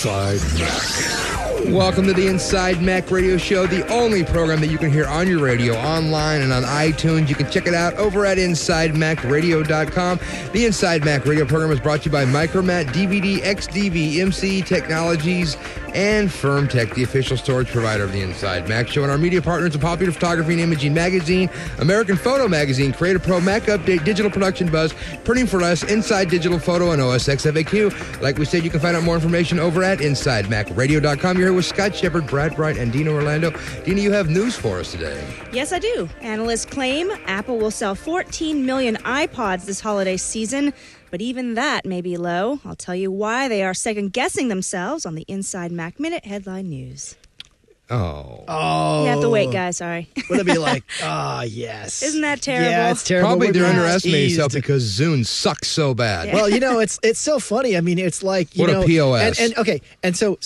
Inside Mac. Welcome to the Inside Mac Radio Show, the only program that you can hear on your radio, online, and on iTunes. You can check it out over at InsideMacRadio.com. The Inside Mac Radio program is brought to you by Micromat, DVD, XDV, MCE Technologies, and FirmTech, the official storage provider of the Inside Mac Show. And our media partners are Popular Photography and Imaging Magazine, American Photo Magazine, Creative Pro, Mac Update, Digital Production Buzz, Printing for Less, Inside Digital Photo, and OSX FAQ. Like we said, you can find out more information over at InsideMacRadio.com. You're here with Scott Shepard, Brad Bright, and Dino Orlando. Dino, you have news for us today. Yes, I do. Analysts claim Apple will sell 14 million iPods this holiday season, but even that may be low. I'll tell you why they are second-guessing themselves on the Inside Mac Minute headline news. Oh. You have to wait, guys. Sorry. Would it be like, yes. Isn't that terrible? Yeah, it's terrible. Probably they're We're underestimating eased. yourself because Zune sucks so bad. Yeah. Well, it's so funny. I mean, it's like, What a POS. And so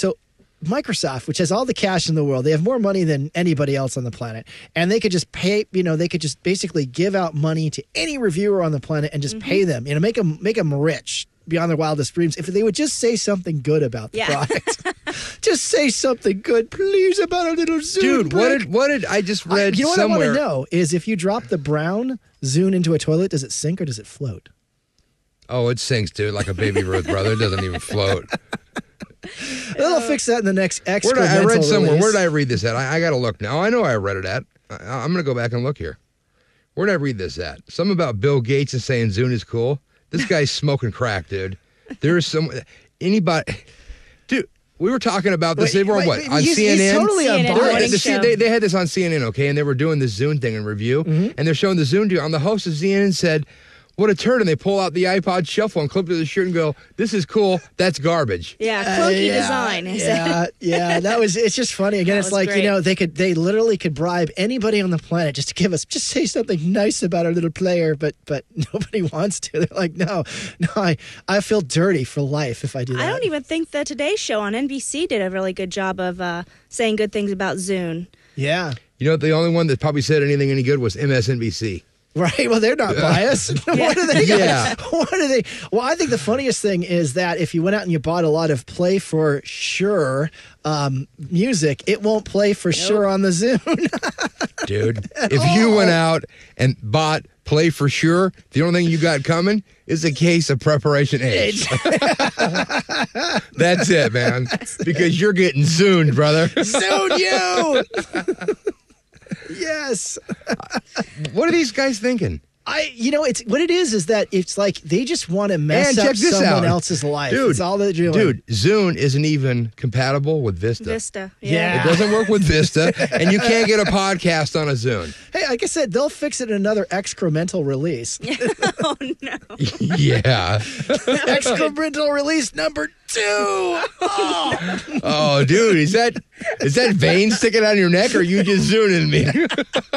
Microsoft, which has all the cash in the world, they have more money than anybody else on the planet, and they could just pay, they could just basically give out money to any reviewer on the planet and just pay them, make them rich beyond their wildest dreams if they would just say something good about the product. Just say something good, please, about a little Zune. Dude, brick. what did I just read what somewhere? I want to know is if you drop the brown Zune into a toilet, does it sink or does it float? Oh, it sinks, dude, like a baby Ruth, brother. It doesn't even float. They'll fix that in the next I excremental read somewhere. release. Where did I read this at? I got to look now. I know I read it at. I'm going to go back and look here. Where did I read this at? Something about Bill Gates and saying Zune is cool. This guy's smoking crack, dude. There is anybody. Dude, we were talking about this. They were on what? On he's CNN? totally CNN unbiased. morning show. They had this on CNN, okay, and they were doing this Zune thing in review, and they're showing the Zune deal. And the host of CNN said, "What a turd!" And they pull out the iPod Shuffle and clip to the shirt and go, "This is cool. That's garbage." Yeah, clunky design. Yeah, it's just funny. Again, That it's was like, great. they literally could bribe anybody on the planet just to just say something nice about our little player, but nobody wants to. They're like, no, I feel dirty for life if I do that. I don't even think the Today Show on NBC did a really good job of saying good things about Zune. Yeah. You know, the only one that probably said anything any good was MSNBC. Right. Well, they're not biased. What do they? Yeah. What do they? Well, I think the funniest thing is that if you went out and you bought a lot of Play for Sure music, it won't play for sure on the Zune. Dude, if you went out and bought Play for Sure, the only thing you got coming is a case of Preparation H. That's it, man. Because you're getting Zuned, brother. Zune you. Yes. What are these guys thinking? It's what it is that it's like they just want to mess Man, up check this someone out. else's life. Dude, It's all they're doing. Dude, Zune isn't even compatible with Vista. Vista. Yeah. It doesn't work with Vista, and you can't get a podcast on a Zune. Hey, like I said, they'll fix it in another excremental release. Oh, no. Yeah. Excremental release number 2. Oh. Oh, dude, is that vein sticking out of your neck, or you just Zuning me?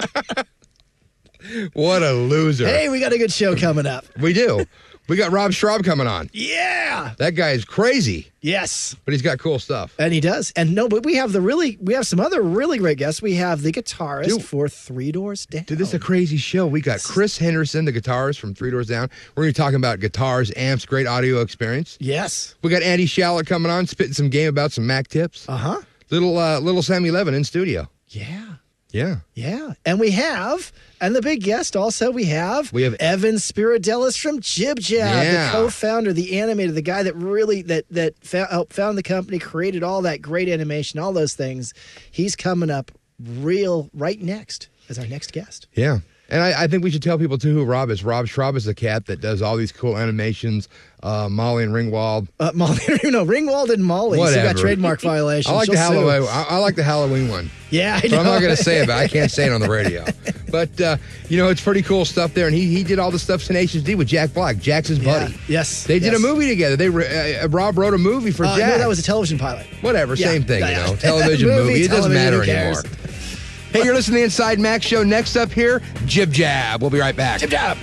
What a loser. Hey, we got a good show coming up. We do. We got Rob Schraub coming on. Yeah. That guy is crazy, Yes. but he's got cool stuff. And he does. And no, but we have some other really great guests. We have the guitarist Dude. for Three Doors Down. Dude, this is a crazy show. We got Chris Henderson, the guitarist from Three Doors Down. We're going to be talking about guitars, amps, great audio experience. Yes. We got Andy Shallot coming on, spitting some game about some Mac tips. Uh-huh. Little Sammy Levin in studio. Yeah. Yeah. Yeah. And the big guest also, we have Evan Spiridelis from Jib Jab, Yeah. the co-founder, the animator, the guy that really helped found the company, created all that great animation, all those things. He's coming up right next as our next guest. Yeah. And I think we should tell people, too, who Rob is. Rob Schraub is the cat that does all these cool animations. Molly and Ringwald. Ringwald and Molly. Whatever. So you got trademark violations. I like She'll the sue. Halloween. I like the Halloween one. Yeah, I But know. I'm not going to say it, but I can't say it on the radio. But, it's pretty cool stuff there. And he did all the stuff Tenacious D with Jack Black. Jack's his buddy. Yes. They did a movie together. Rob wrote a movie for Jack. No, that was a television pilot. Whatever, Yeah. same thing, Yeah. Television movie. It doesn't television, matter who cares? anymore. Hey, you're listening to the Inside Mac Show. Next up here, Jib Jab. We'll be right back. Jib Jab.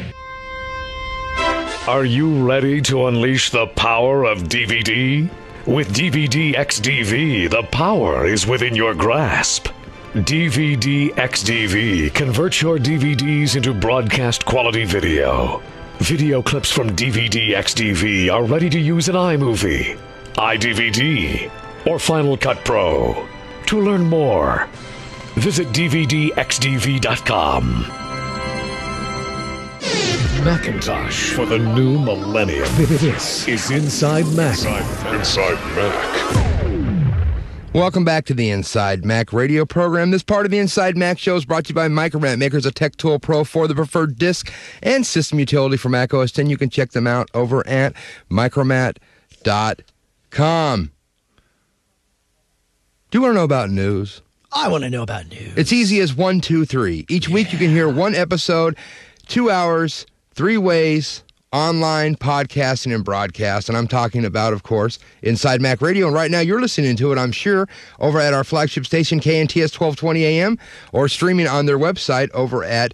Are you ready to unleash the power of DVD? With DVD XDV, the power is within your grasp. DVD XDV converts your DVDs into broadcast quality video. Video clips from DVD XDV are ready to use in iMovie, iDVD, or Final Cut Pro. To learn more, visit DVDXDV.com. Macintosh for the new millennium. This is Inside Mac. Inside Mac. Welcome back to the Inside Mac radio program. This part of the Inside Mac show is brought to you by Micromat, makers of Tech Tool Pro for the preferred disk and system utility for Mac OS X. You can check them out over at micromat.com. Do you want to know about news? I want to know about news. It's easy as 1, 2, 3. Each week you can hear one episode, 2 hours, 3 ways, online, podcasting, and broadcast. And I'm talking about, of course, Inside Mac Radio. And right now you're listening to it, I'm sure, over at our flagship station, KNTS 1220 AM, or streaming on their website over at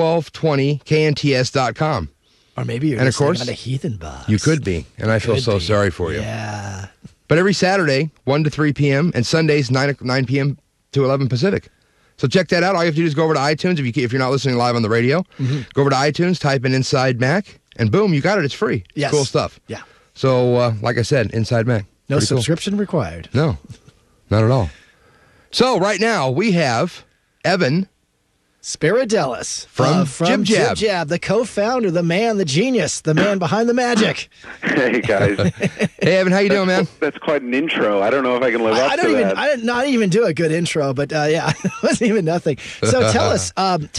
1220knts.com. Or maybe you're listening on a Heathen box. You could be, and I feel so sorry for you. Yeah. But every Saturday, 1 to 3 p.m., and Sundays, 9 p.m. to 11 Pacific. So check that out. All you have to do is go over to iTunes. If you're not listening live on the radio, go over to iTunes, type in Inside Mac, and boom, you got it. It's free. Yes. Cool stuff. Yeah. So, like I said, Inside Mac. No Pretty subscription required. No, not at all. So right now we have Evan Spiridelis from Jib Jab, the co-founder, the man, the genius, the man behind the magic. Hey guys. Hey Evan, how you doing, man? That's quite an intro. I don't know if I can live up to that. I did not even do a good intro, but yeah, it wasn't even nothing. So tell us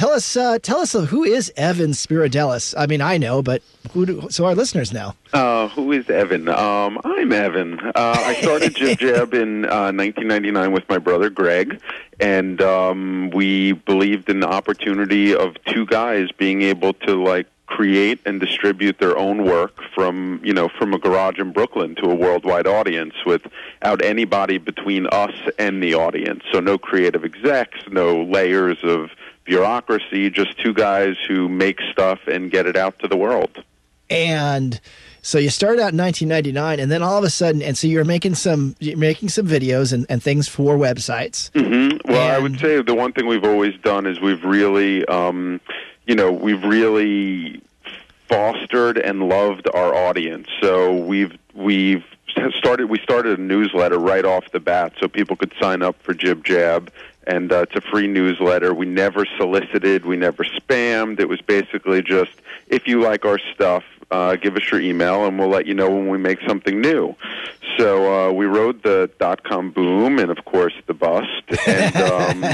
who is Evan Spiridelis? I mean, I know, but so our listeners know. Who is Evan? I'm Evan. I started Jib Jab in 1999 with my brother Greg, and we believed in the opportunity of two guys being able to create and distribute their own work from a garage in Brooklyn to a worldwide audience without anybody between us and the audience. So no creative execs, no layers of bureaucracy, just two guys who make stuff and get it out to the world. And so you started out in 1999, and then all of a sudden, and so you're making some videos and things for websites. Mm-hmm. Well, I would say the one thing we've always done is we've really, we've really fostered and loved our audience. So we started a newsletter right off the bat, so people could sign up for Jib Jab. And it's a free newsletter. We never solicited. We never spammed. It was basically just, if you like our stuff, give us your email, and we'll let you know when we make something new. So we rode the dot-com boom and, of course, the bust. And,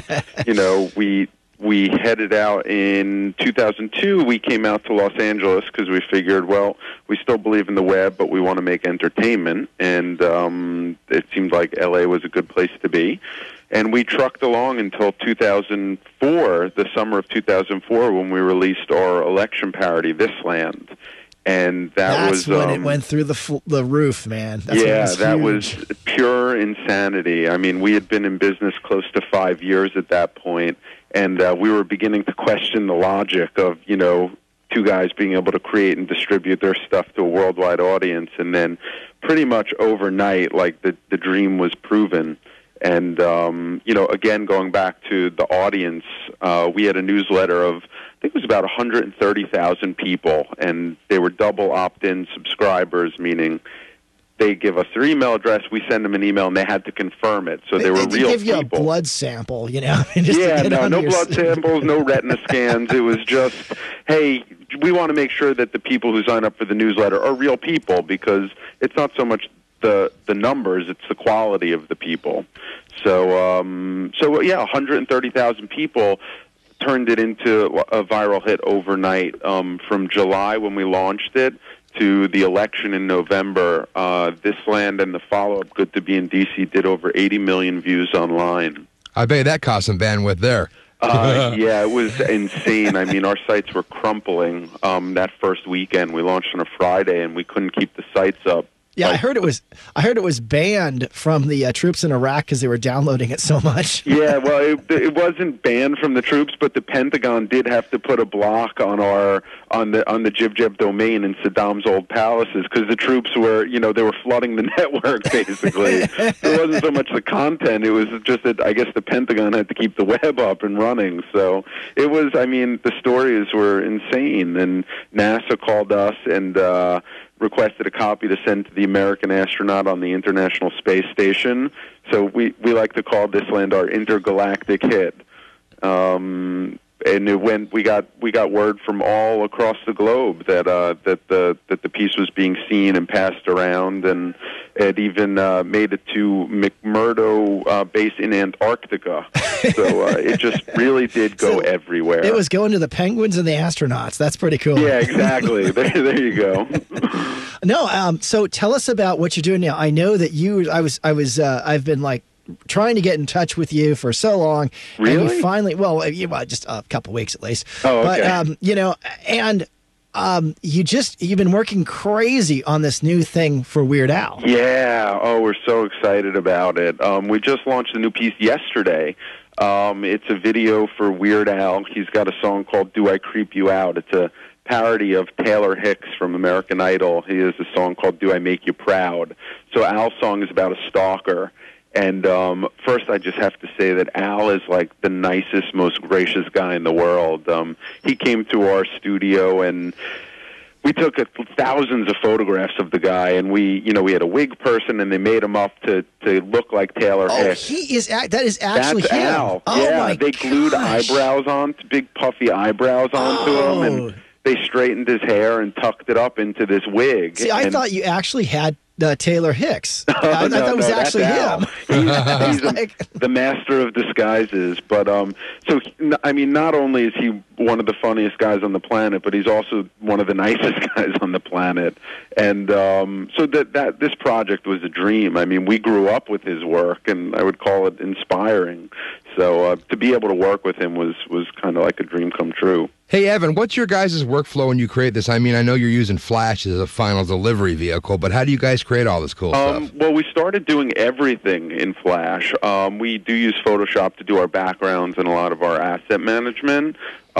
we headed out in 2002. We came out to Los Angeles because we figured, well, we still believe in the web, but we want to make entertainment. And it seemed like L.A. was a good place to be. And we trucked along until 2004, the summer of 2004, when we released our election parody, This Land. And that's when it went through the roof, man. That was pure insanity. I mean, we had been in business close to 5 years at that point, and we were beginning to question the logic of, two guys being able to create and distribute their stuff to a worldwide audience. And then pretty much overnight, the dream was proven. And, again, going back to the audience, we had a newsletter of, I think it was about 130,000 people, and they were double opt-in subscribers, meaning they give us their email address, we send them an email, and they had to confirm it. So they were real people. They give you a blood sample, no blood samples, no retina scans. It was just, hey, we want to make sure that the people who sign up for the newsletter are real people, because it's not so much the numbers, it's the quality of the people. So 130,000 people turned it into a viral hit overnight. From July, when we launched it, to the election in November, This Land and the follow-up, Good to Be in D.C., did over 80 million views online. I bet that cost some bandwidth there. Yeah, it was insane. I mean, our sites were crumpling that first weekend. We launched on a Friday, and we couldn't keep the sites up Yeah, I heard it was banned from the troops in Iraq because they were downloading it so much. Yeah, well, it wasn't banned from the troops, but the Pentagon did have to put a block on the Jib Jab domain in Saddam's old palaces because the troops were, they were flooding the network basically. It wasn't so much the content; it was just that I guess the Pentagon had to keep the web up and running. So it was. I mean, the stories were insane, and NASA called us and requested a copy to send to the American astronaut on the International Space Station. So we like to call this land our intergalactic hit. And we got word from all across the globe that the piece was being seen and passed around, and it even made it to McMurdo base in Antarctica. So it just really did go everywhere. It was going to the penguins and the astronauts. That's pretty cool. Yeah, exactly. There you go. No, so tell us about what you're doing now. I know that I've been like trying to get in touch with you for so long. Really? And you finally, just a couple weeks at least. Oh, okay. But, you've been working crazy on this new thing for Weird Al. Yeah. Oh, we're so excited about it. We just launched a new piece yesterday. It's a video for Weird Al. He's got a song called Do I Creep You Out? It's a parody of Taylor Hicks from American Idol. He has a song called Do I Make You Proud? So Al's song is about a stalker. And first, I just have to say that Al is like the nicest, most gracious guy in the world. He came to our studio, and we took thousands of photographs of the guy. And we had a wig person, and they made him up to look like Taylor Hicks. That is actually That's him. Al. Oh, yeah, my they glued gosh. eyebrows on, big puffy eyebrows onto him, and they straightened his hair and tucked it up into this wig. See, I thought you actually had Taylor Hicks. I thought it was actually him. He's the master of disguises. But not only is he one of the funniest guys on the planet, but he's also one of the nicest guys on the planet. And so that this project was a dream. I mean, we grew up with his work, and I would call it inspiring. So to be able to work with him was kind of like a dream come true. Hey, Evan, what's your guys' workflow when you create this? I mean, I know you're using Flash as a final delivery vehicle, but how do you guys create all this cool stuff? Well, we started doing everything in Flash. We do use Photoshop to do our backgrounds and a lot of our asset management.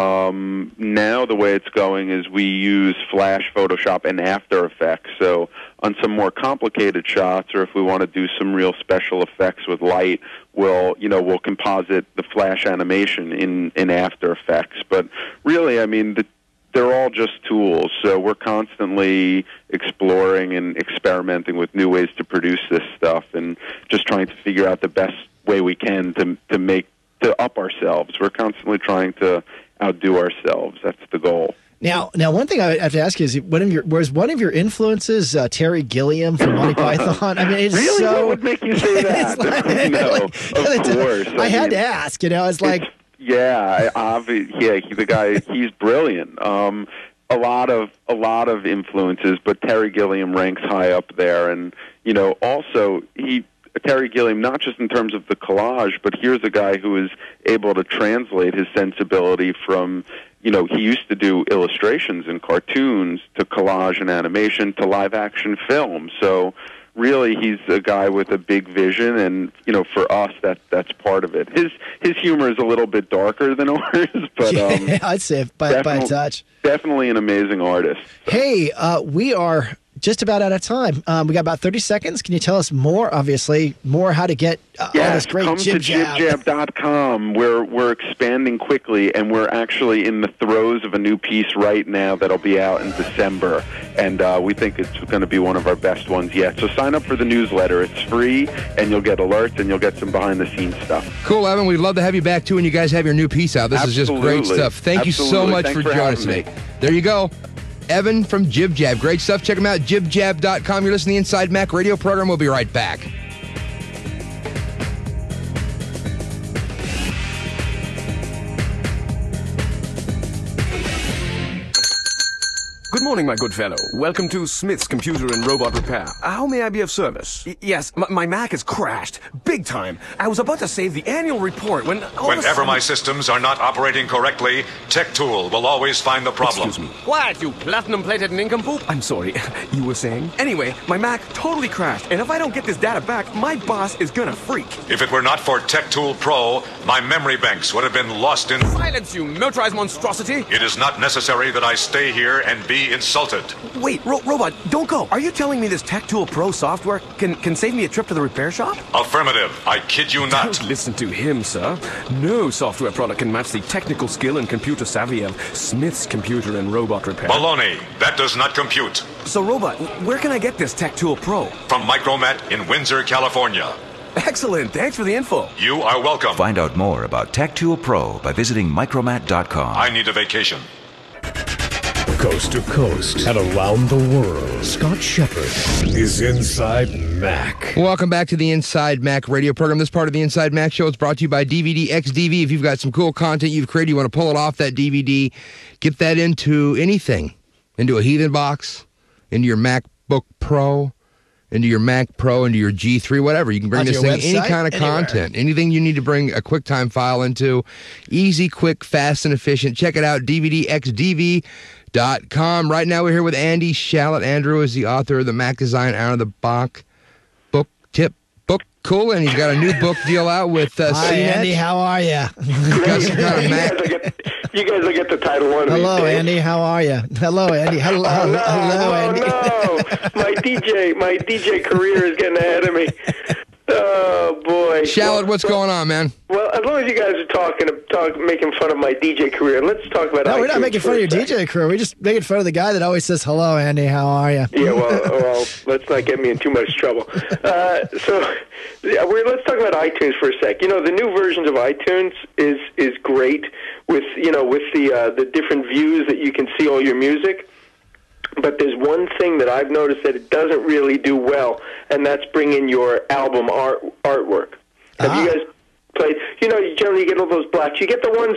Now the way it's going is we use Flash, Photoshop, and After Effects. So on some more complicated shots, or if we want to do some real special effects with light, we'll composite the Flash animation in After Effects. But really, I mean, they're all just tools. So we're constantly exploring and experimenting with new ways to produce this stuff, and just trying to figure out the best way we can to up ourselves. We're constantly trying to outdo ourselves. That's the goal. Now, one thing I have to ask you is, was one of your influences Terry Gilliam from Monty Python? I mean, it's really? so... What would make you say that? No, of course. I had to ask. It's like... The guy, he's brilliant. A lot of influences, but Terry Gilliam ranks high up there. And, also, Terry Gilliam, not just in terms of the collage, but here's a guy who is able to translate his sensibility from, he used to do illustrations and cartoons to collage and animation to live-action film. So really, he's a guy with a big vision, and, for us, that's part of it. His humor is a little bit darker than ours, but I'd say by a touch. Definitely an amazing artist. Hey, we are just about out of time. We got about 30 seconds. Can you tell us more how to get all this great come Jib to Jab? JibJab.com. We're expanding quickly, and we're actually in the throes of a new piece right now that'll be out in December, and we think it's going to be one of our best ones yet. So sign up for the newsletter. It's free, and you'll get alerts, and you'll get some behind-the-scenes stuff. Cool, Evan. We'd love to have you back, too, when you guys have your new piece out. This is just great stuff. Thank you so much for joining us today. There you go. Evan from Jib Jab. Great stuff. Check him out, JibJab.com. You're listening to the Inside Mac radio program. We'll be right back. Good morning. morning, my good fellow. Welcome to Smith's Computer and Robot Repair. How may I be of service? Yes, my Mac has crashed. Big time. I was about to save the annual report when... Whenever my systems are not operating correctly, TechTool will always find the problem. Excuse me. What, you platinum-plated nincompoop? I'm sorry. You were saying? Anyway, my Mac totally crashed, and if I don't get this data back, my boss is gonna freak. If it were not for TechTool Pro, my memory banks would have been lost in... Silence, you motorized monstrosity! It is not necessary that I stay here and be insulted. Wait, Robot, don't go. Are you telling me this TechTool Pro software can save me a trip to the repair shop? Affirmative. I kid you not. Don't listen to him, sir. No software product can match the technical skill and computer savvy of Smith's Computer and Robot Repair. Baloney. That does not compute. So, Robot, where can I get this TechTool Pro? From Micromat in Windsor, California. Excellent. Thanks for the info. You are welcome. Find out more about TechTool Pro by visiting micromat.com. I need a vacation. Coast to coast and around the world, Scott Shepard is Inside Mac. Welcome back to the Inside Mac radio program. This part of the Inside Mac show is brought to you by DVD XDV. If you've got some cool content you've created, you want to pull it off that DVD, get that into anything, into a Heathen box, into your MacBook Pro, into your Mac Pro, into your G3, whatever. You can bring this thing, any kind of content, anything you need to bring a QuickTime file into. Easy, quick, fast, and efficient. Check it out, DVDXDV.com. Right now we're here with Andy Shallot. Andrew is the author of the Mac Design Out of the Box book tip book. Cool, and he's got a new book deal out with Hi, CNET. Andy. How are you? You guys will get the title one. Hello, Andy. How are you? Hello, Andy. Hello, Andy. No, my DJ career is getting ahead of me. Oh boy, Shallot, what's going on, man? Well, as long as you guys are making fun of my DJ career, let's talk about. No, we're not making fun of your DJ career. We're just making fun of the guy that always says, "Hello, Andy. How are you?" Yeah, well, let's not get me in too much trouble. Let's talk about iTunes for a sec. You know, the new versions of iTunes is great with the different views that you can see all your music. But there's one thing that I've noticed that it doesn't really do well, and that's bring in your album artwork. Have you guys played? You know, you generally get all those blacks. You get the ones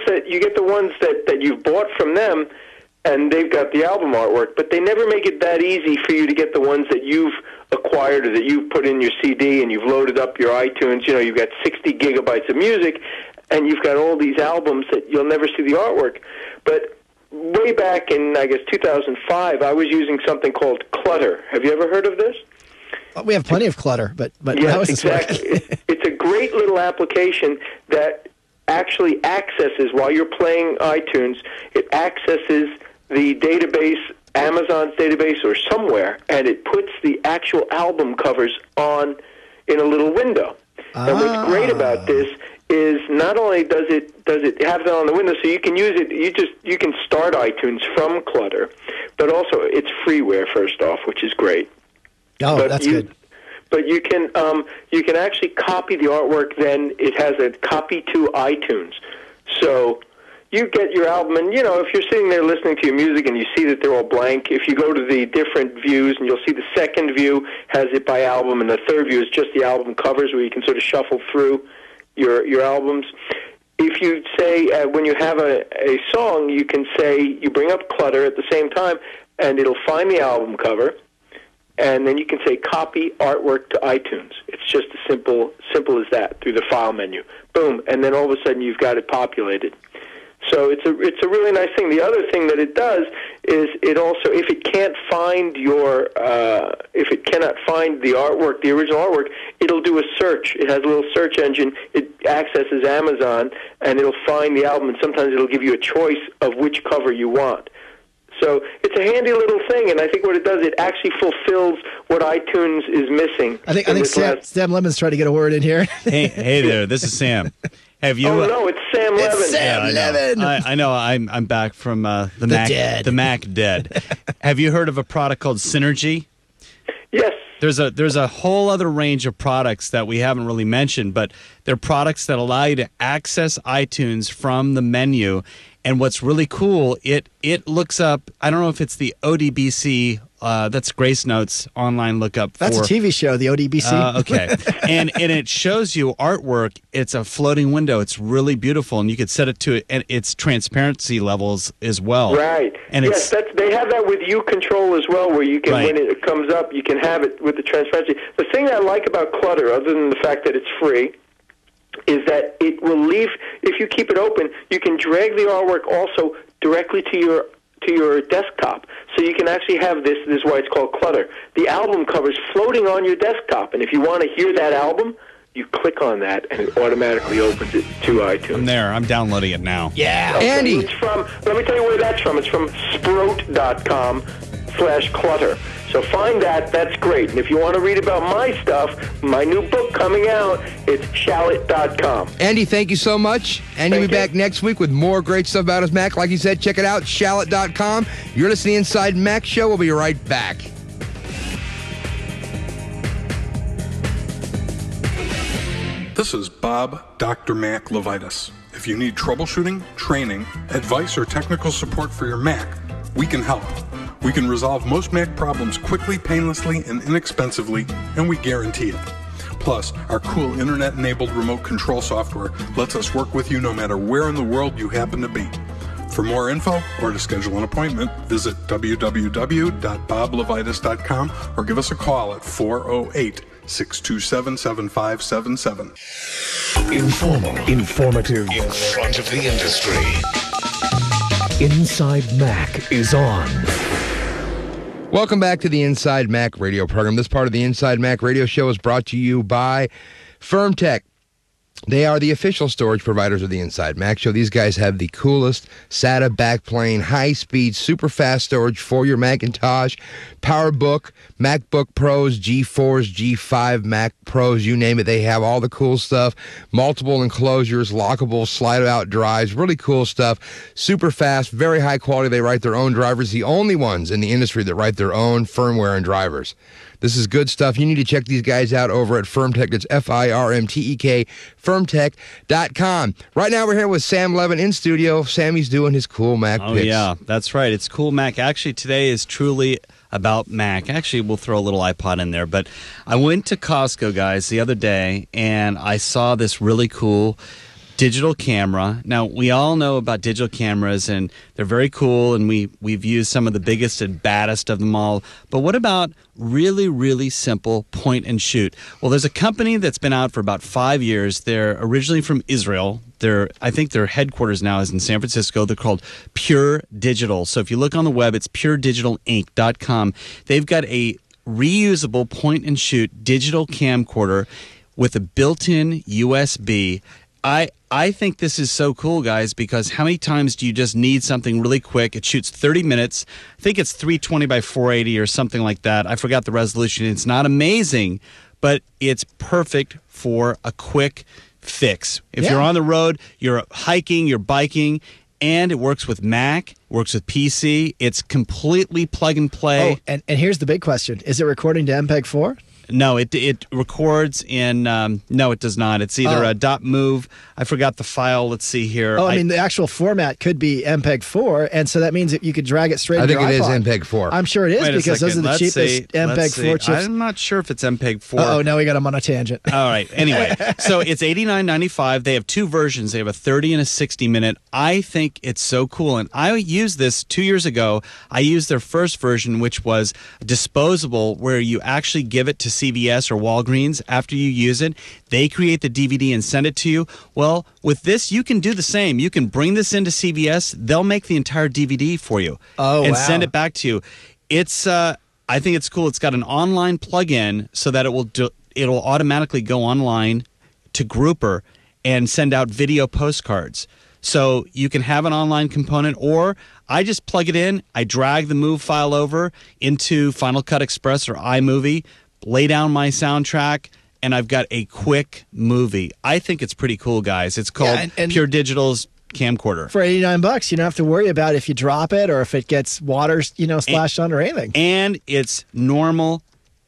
that you've bought from them, and they've got the album artwork. But they never make it that easy for you to get the ones that you've acquired or that you've put in your CD and you've loaded up your iTunes. You know, you've got 60 gigabytes of music, and you've got all these albums that you'll never see the artwork. But way back in, I guess, 2005, I was using something called Clutter. Have you ever heard of this? We have plenty of clutter, but yes, how is this exactly. It's a great little application that actually accesses, while you're playing iTunes, it accesses the database, Amazon's database or somewhere, and it puts the actual album covers on in a little window. And what's great about this is not only does it have that on the window, so you can use it. You can start iTunes from Clutter, but also it's freeware first off, which is great. Oh, but that's good. But you can actually copy the artwork. Then it has a copy to iTunes, so you get your album. And if you're sitting there listening to your music and you see that they're all blank, if you go to the different views, and you'll see the second view has it by album, and the third view is just the album covers, where you can sort of shuffle through your albums. If you say, when you have a song, you can say, you bring up Clutter at the same time, and it'll find the album cover, and then you can say copy artwork to iTunes. It's just as simple as that through the file menu. Boom, and then all of a sudden you've got it populated. So it's a really nice thing. The other thing that it does is it also, if it can't find if it cannot find the artwork, the original artwork, it'll do a search. It has a little search engine. It accesses Amazon, and it'll find the album, and sometimes it'll give you a choice of which cover you want. So it's a handy little thing, and I think what it does, it actually fulfills what iTunes is missing. I think Sam Lemon's trying to get a word in here. Hey there, this is Sam. Have you? Oh no, it's Sam Levin. It's Sam Levin. I know. I'm back from the Mac Dead. Have you heard of a product called Synergy? Yes. There's a whole other range of products that we haven't really mentioned, but they're products that allow you to access iTunes from the menu. And what's really cool, it looks up, I don't know if it's the ODBC That's Grace Notes online lookup. That's a TV show, the ODBC. Okay. and it shows you artwork. It's a floating window. It's really beautiful, and you could set it to and its transparency levels as well. Right. And yes, they have that with U Control as well, where you can, when it comes up, you can have it with the transparency. The thing I like about Clutter, other than the fact that it's free, is that it will leave, if you keep it open, you can drag the artwork also directly to your desktop. So you can actually have this is why it's called Clutter. The album covers floating on your desktop, and if you want to hear that album, you click on that, and it automatically opens it to iTunes. I'm there. I'm downloading it now. Yeah. Okay, Andy. It's let me tell you where that's from. It's from sprout.com/clutter. So find that. That's great. And if you want to read about my stuff, my new book coming out, it's shallot.com. Andy, thank you so much. Andy will be back next week with more great stuff about his Mac. Like you said, check it out, shallot.com. You're listening to Inside Mac Show. We'll be right back. This is Bob, Dr. Mac Levitas. If you need troubleshooting, training, advice, or technical support for your Mac, we can help. We can resolve most Mac problems quickly, painlessly, and inexpensively, and we guarantee it. Plus, our cool internet-enabled remote control software lets us work with you no matter where in the world you happen to be. For more info or to schedule an appointment, visit www.boblevitas.com or give us a call at 408-627-7577. Informal, informative, in front of the industry. Inside Mac is on. Welcome back to the Inside Mac radio program. This part of the Inside Mac radio show is brought to you by FirmTech. They are the official storage providers of the Inside Mac Show. These guys have the coolest SATA backplane, high-speed, super fast storage for your Macintosh, PowerBook, MacBook Pros, G4s, G5 Mac Pros, you name it. They have all the cool stuff, multiple enclosures, lockable, slide-out drives, really cool stuff, super fast, very high quality. They write their own drivers, the only ones in the industry that write their own firmware and drivers. This is good stuff. You need to check these guys out over at FirmTech. It's FIRMTEK, firmtech.com. Right now we're here with Sam Levin in studio. Sammy's doing his cool Mac picks. Oh, yeah, that's right. It's cool Mac. Actually, today is truly about Mac. Actually, we'll throw a little iPod in there. But I went to Costco, guys, the other day, and I saw this really cool digital camera. Now, we all know about digital cameras, and they're very cool, and we've used some of the biggest and baddest of them all. But what about really, really simple point and shoot? Well, there's a company that's been out for about 5 years. They're originally from Israel. I think their headquarters now is in San Francisco. They're called Pure Digital. So if you look on the web, it's puredigitalinc.com. They've got a reusable point and shoot digital camcorder with a built-in USB. I think this is so cool, guys, because how many times do you just need something really quick? It shoots 30 minutes. I think it's 320 by 480 or something like that. I forgot the resolution. It's not amazing, but it's perfect for a quick fix. If you're on the road, you're hiking, you're biking, and it works with Mac, works with PC. It's completely plug and play. Oh, and here's the big question. Is it recording to MPEG-4? No, it records in, no, it does not. It's either a .mov. I forgot the file. Let's see here. Oh, I mean, the actual format could be MPEG-4, and so that means that you could drag it straight to your iPod. I think it is MPEG-4. I'm sure it is because those are the cheapest MPEG-4 chips. I'm not sure if it's MPEG-4. Oh, now we got them on a tangent. All right. Anyway, so it's $89.95. They have two versions. They have a 30 and a 60-minute. I think it's so cool, and I used this 2 years ago. I used their first version, which was disposable, where you actually give it to CVS or Walgreens after you use it. They create the DVD and send it to you. Well, with this, you can do the same. You can bring this into CVS. They'll make the entire DVD for you and send it back to you. It's I think it's cool. It's got an online plug-in so that it'll automatically go online to Grouper and send out video postcards. So you can have an online component, or I just plug it in. I drag the MOV file over into Final Cut Express or iMovie, lay down my soundtrack, and I've got a quick movie. I think it's pretty cool, guys. It's called Pure Digital's camcorder. For $89, you don't have to worry about if you drop it or if it gets water, splashed on or anything. And it's normal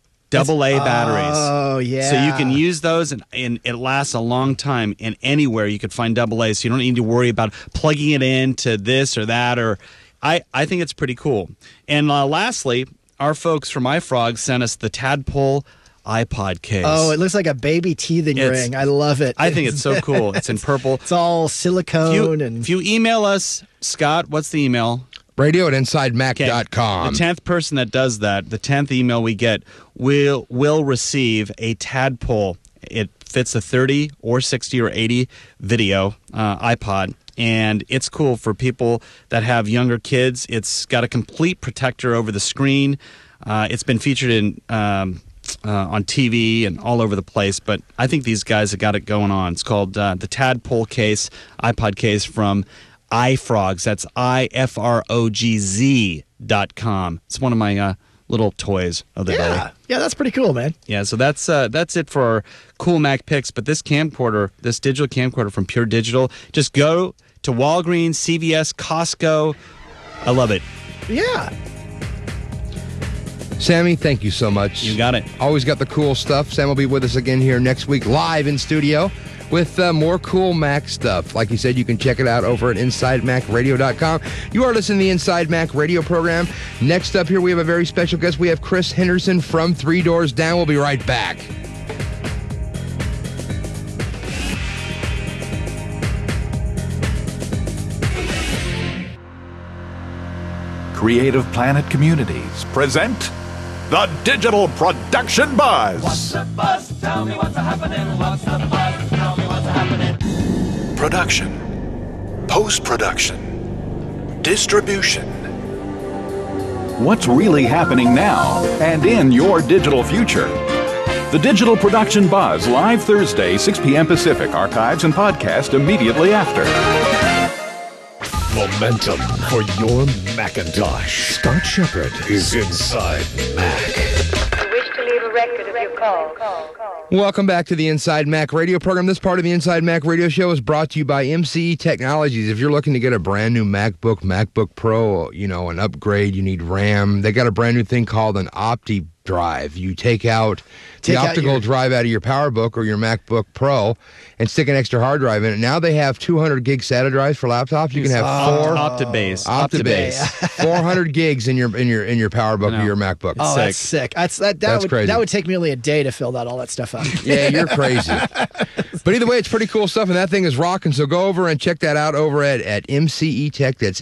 AA batteries. Oh, yeah. So you can use those, and it lasts a long time. And anywhere you could find AA, so you don't need to worry about plugging it into this or that. Or I think it's pretty cool. And lastly, our folks from iFrog sent us the Tadpole iPod case. Oh, it looks like a baby teething ring. I love it. I think it's so cool. It's in purple. It's all silicone. If you email us, Scott, what's the email? radio@insidemac.com. The 10th person that does that, the 10th email we get, will receive a Tadpole. It fits a 30 or 60 or 80 video iPod. And it's cool for people that have younger kids. It's got a complete protector over the screen. It's been featured in on TV and all over the place. But I think these guys have got it going on. It's called the Tadpole case, iPod case from iFrogs. That's IFROGZ.com. It's one of my little toys of the day. Yeah, that's pretty cool, man. Yeah, so that's it for our cool Mac picks. But this camcorder, this digital camcorder from Pure Digital, just go to Walgreens, CVS, Costco. I love it. Yeah. Sammy, thank you so much. You got it. Always got the cool stuff. Sam will be with us again here next week, live in studio, with more cool Mac stuff. Like you said, you can check it out over at InsideMacRadio.com. You are listening to the Inside Mac Radio program. Next up here, we have a very special guest. We have Chris Henderson from 3 Doors Down. We'll be right back. Creative Planet Communities present the Digital Production Buzz. What's the buzz? Tell me what's happening. What's the buzz? Tell me what's happening. Production, post-production, distribution. What's really happening now and in your digital future? The Digital Production Buzz, live Thursday, 6 p.m. Pacific. Archives and podcast immediately after. Momentum for your Macintosh. Scott Shepard is Inside Mac. You wish to leave a record of your call. Welcome back to the Inside Mac Radio program. This part of the Inside Mac Radio show is brought to you by MCE Technologies. If you're looking to get a brand new MacBook, MacBook Pro, an upgrade, you need RAM. They got a brand new thing called an Opti Drive. You take out the optical drive out of your PowerBook or your MacBook Pro and stick an extra hard drive in it. Now they have 200 gig SATA drives for laptops. You can have Optibase. 400 gigs in your PowerBook or your MacBook. Oh, that's sick. That's crazy. That would take me only a day to fill all that stuff out. Yeah, you're crazy. But either way, it's pretty cool stuff, and that thing is rocking. So go over and check that out over at MCE Tech. That's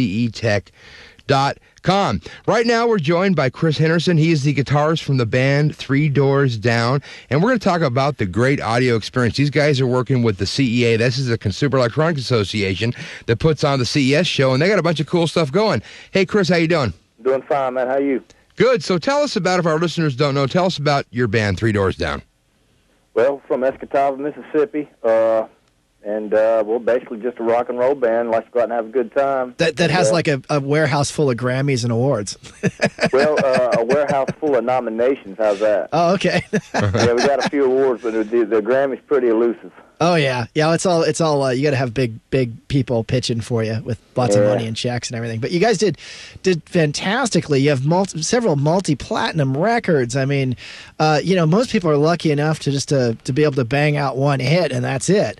MCETech.com. Right now, we're joined by Chris Henderson. He is the guitarist from the band 3 Doors Down, and we're going to talk about the great audio experience. These guys are working with the CEA. This is the Consumer Electronics Association that puts on the CES show, and they got a bunch of cool stuff going. Hey, Chris, how you doing? Doing fine, man. How you? Good. So tell us about, if our listeners don't know, tell us about your band, 3 Doors Down. Well, from Escataway, Mississippi, and we're basically just a rock and roll band. Likes to go out and have a good time. That has like a warehouse full of Grammys and awards. Well, a warehouse full of nominations. How's that? Oh, okay. Yeah, we got a few awards, but the Grammy's pretty elusive. Oh yeah. It's all. You got to have big people pitching for you with lots of money and checks and everything. But you guys did fantastically. You have several multi-platinum records. I mean, most people are lucky enough to be able to bang out one hit and that's it.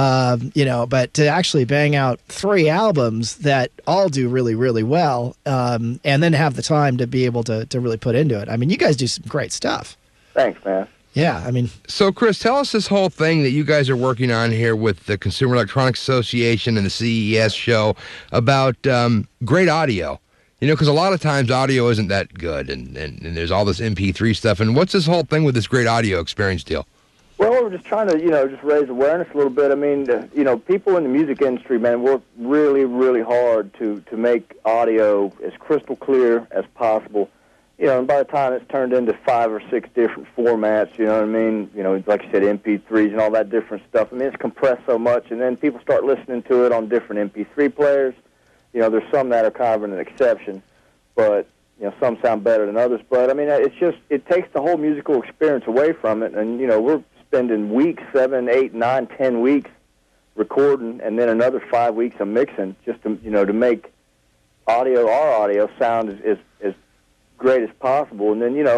But to actually bang out 3 albums that all do really, really well, and then have the time to be able to really put into it. I mean, you guys do some great stuff. Thanks, man. Yeah, I mean... So, Chris, tell us this whole thing that you guys are working on here with the Consumer Electronics Association and the CES show about great audio. Because a lot of times audio isn't that good, and there's all this MP3 stuff. And what's this whole thing with this great audio experience deal? Well, we're just trying to, just raise awareness a little bit. I mean, people in the music industry, man, work really, really hard to make audio as crystal clear as possible. And by the time it's turned into 5 or 6 different formats, you know what I mean? Like you said, MP3s and all that different stuff. I mean, it's compressed so much, and then people start listening to it on different MP3 players. There's some that are kind of an exception, but some sound better than others. But I mean, it takes the whole musical experience away from it, and we're spending weeks, 7, 8, 9, 10 weeks recording, and then another 5 weeks of mixing, just to make our audio sound as great as possible. And then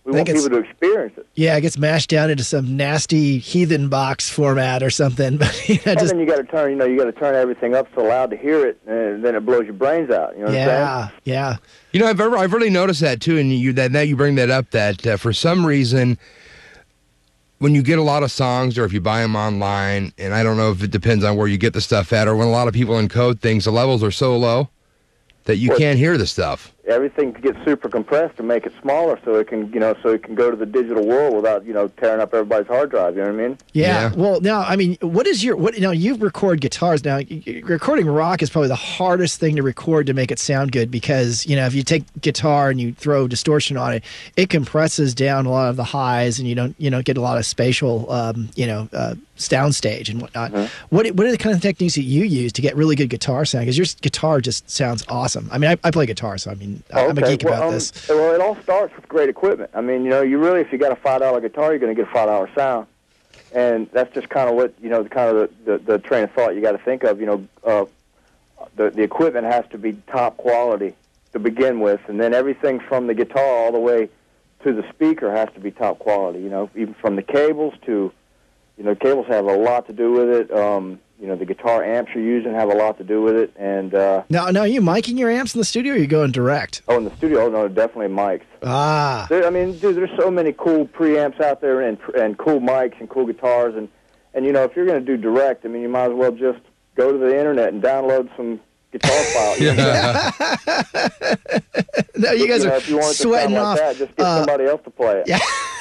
We want people to experience it. Yeah, it gets mashed down into some nasty heathen box format or something. But and then you got to turn, you got to turn everything up so loud to hear it, and then it blows your brains out. You know what I'm saying? Yeah. You know, I've really noticed that too, and now you bring that up. That for some reason, when you get a lot of songs, or if you buy them online, and I don't know if it depends on where you get the stuff at, or when a lot of people encode things, the levels are so low that you can't hear the stuff. Everything gets super compressed to make it smaller, so it can, so it can go to the digital world without, tearing up everybody's hard drive. You know what I mean? Yeah. Well, now, I mean, now you record guitars. Now, recording rock is probably the hardest thing to record to make it sound good because, if you take guitar and you throw distortion on it, it compresses down a lot of the highs and you don't get a lot of spatial, soundstage and whatnot. Mm-hmm. What are the kind of techniques that you use to get really good guitar sound? Because your guitar just sounds awesome. I mean, I play guitar, so I mean, I'm a geek about this. Well, it all starts with great equipment. I mean, you really, if you got a $5 guitar, you're going to get a $5 sound. And that's just kind of what, the train of thought you got to think of. The equipment has to be top quality to begin with, and then everything from the guitar all the way to the speaker has to be top quality, even from the cables to, cables have a lot to do with it. The guitar amps you're using have a lot to do with it. And now, are you miking your amps in the studio, or are you going direct? Oh, in the studio, no, definitely mics. Ah. There's so many cool preamps out there and cool mics and cool guitars. And if you're going to do direct, you might as well just go to the internet and download some guitar files. No, you guys are if you want it to sweating sound off. like that, just get somebody else to play it. Yeah.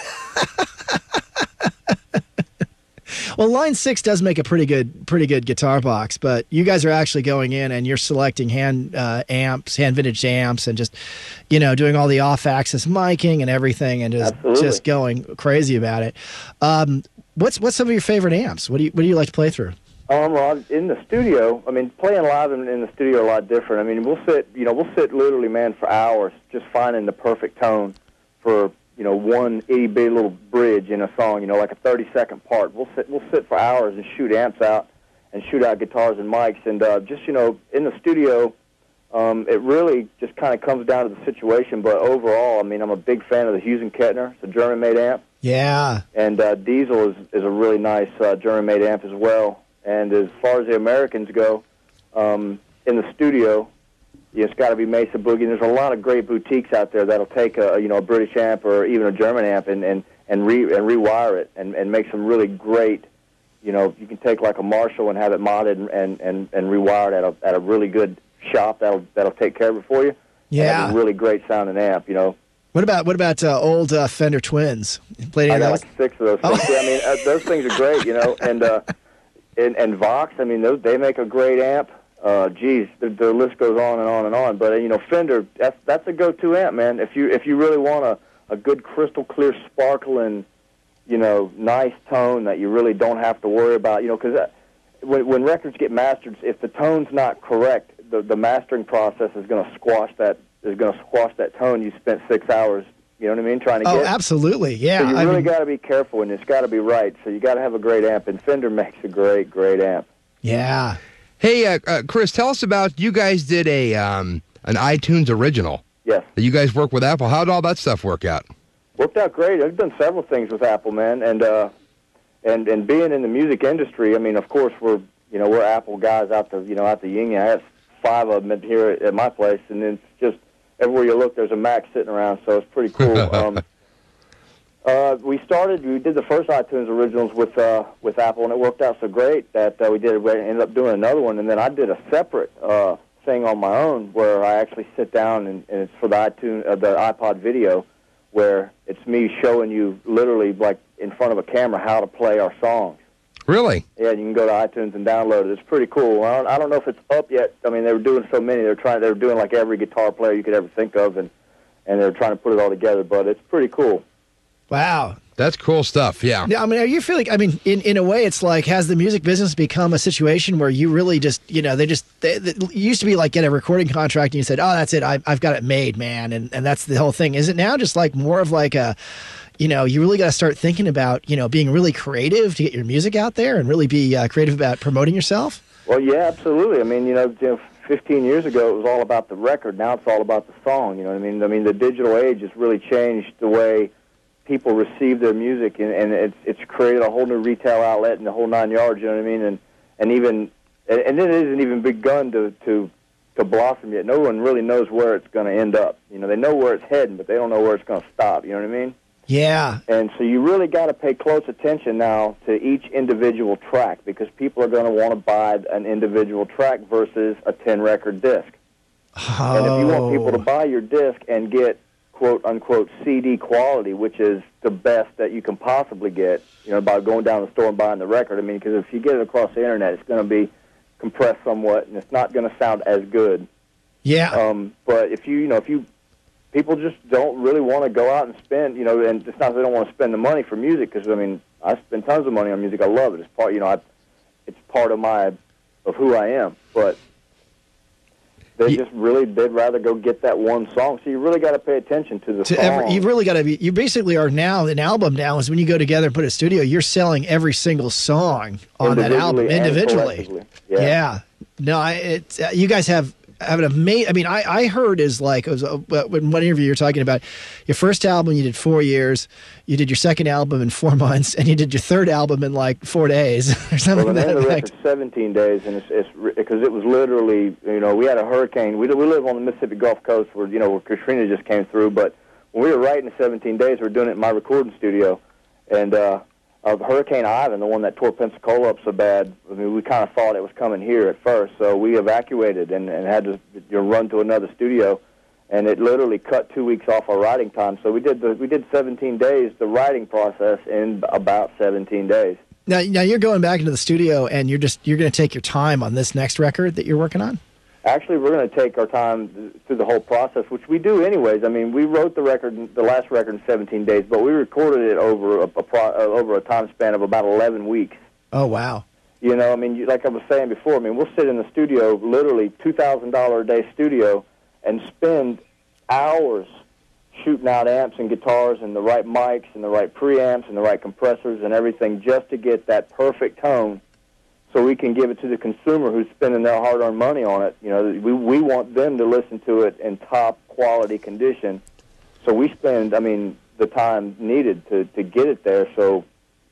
Well, Line 6 does make a pretty good guitar box, but you guys are actually going in and you're selecting hand vintage amps, and just doing all the off-axis miking and everything, and just going crazy about it. What's some of your favorite amps? What do you like to play through? Well, in the studio, playing live in the studio a lot different. We'll sit literally, man, for hours just finding the perfect tone for one itty-bitty little bridge in a song, like a 30-second part. We'll sit for hours and shoot amps out and shoot out guitars and mics. And just, in the studio, it really just kind of comes down to the situation. But overall, I'm a big fan of the Hughes & Kettner. It's a German-made amp. Yeah. And Diesel is a really nice German-made amp as well. And as far as the Americans go, in the studio, it's got to be Mesa Boogie. And there's a lot of great boutiques out there that'll take a British amp or even a German amp and rewire it and make some really great. You can take like a Marshall and have it modded and rewired at a really good shop that'll take care of it for you. Yeah, have a really great sounding amp. What about old Fender Twins? Played any I of got those? like 6 of those things. Yeah, those things are great. And Vox. They make a great amp. The list goes on and on and on. But Fender, that's a go-to amp, man. If you really want a good crystal clear, sparkling, nice tone that you really don't have to worry about, because when records get mastered, if the tone's not correct, the mastering process is going to squash that tone you spent 6 hours. You know what I mean? Trying to get. Oh, absolutely, yeah. So you really got to be careful, and it's got to be right. So you got to have a great amp, and Fender makes a great amp. Yeah. Hey, Chris, tell us about, you guys did an iTunes original. Yes. You guys work with Apple. How did all that stuff work out? Worked out great. I've done several things with Apple, man, and being in the music industry, of course we're Apple guys out the yin. I have 5 of them here at my place, and it's just everywhere you look, there's a Mac sitting around, so it's pretty cool. We did the first iTunes originals with Apple, and it worked out so great that we ended up doing another one, and then I did a separate thing on my own where I actually sit down and it's for the iPod video, where it's me showing you literally like in front of a camera how to play our songs. Really? Yeah, you can go to iTunes and download it. It's pretty cool. I don't know if it's up yet. They were doing so many. They were doing like every guitar player you could ever think of, and they were trying to put it all together. But it's pretty cool. Wow. That's cool stuff, yeah. Are you feeling, in a way, it's like, has the music business become a situation where you really just, it used to be like get a recording contract and you said, oh, that's it, I've got it made, man, and that's the whole thing. Is it now just like more of like a, you really got to start thinking about, being really creative to get your music out there and really be creative about promoting yourself? Well, yeah, absolutely. 15 years ago, it was all about the record. Now it's all about the song, you know what I mean? The digital age has really changed the way people receive their music, and it's created a whole new retail outlet and the whole 9 yards. You know what I mean? And then it isn't even begun to blossom yet. No one really knows where it's going to end up. You know, they know where it's heading, but they don't know where it's going to stop. You know what I mean? Yeah. And so you really got to pay close attention now to each individual track, because people are going to want to buy an individual track versus a 10-record disc. Oh. And if you want people to buy your disc and get quote-unquote CD quality, which is the best that you can possibly get, you know, by going down to the store and buying the record. I mean, because if you get it across the internet, it's going to be compressed somewhat, and it's not going to sound as good. Yeah. But if people just don't really want to go out and spend, you know, and it's not that they don't want to spend the money for music, because I mean, I spend tons of money on music. I love it. It's part, you know, it's part of who I am. But they'd rather go get that one song. So you really got to pay attention to the song. You really got to be. You basically are now an album. Now is when you go together and put a studio, you're selling every single song on that album individually. Yeah. No, you guys have an amazing. I mean, I heard is like it was in one interview you're talking about your first album you did 4 years, you did your second album in 4 months, and you did your third album in like 4 days or something. Well, the name of the record 17 days, and it's because it was literally, you know, we had a hurricane. We live on the Mississippi Gulf Coast where, you know, where Katrina just came through. But when we were writing the 17 days, we were doing it in my recording studio, and Hurricane Ivan, the one that tore Pensacola up so bad, I mean, we kind of thought it was coming here at first, so we evacuated and had to run to another studio, and it literally cut 2 weeks off our writing time. So we did 17 days, the writing process, in about 17 days. Now you're going back into the studio, and you're going to take your time on this next record that you're working on? Actually, we're going to take our time through the whole process, which we do anyways. I mean, we wrote the last record in 17 days, but we recorded it over a time span of about 11 weeks. Oh, wow. You know, I mean, like I was saying before, I mean, we'll sit in the studio, literally $2,000 a day studio, and spend hours shooting out amps and guitars and the right mics and the right preamps and the right compressors and everything just to get that perfect tone, so we can give it to the consumer who's spending their hard-earned money on it. You know, we want them to listen to it in top-quality condition. So we spend, I mean, the time needed to get it there. So,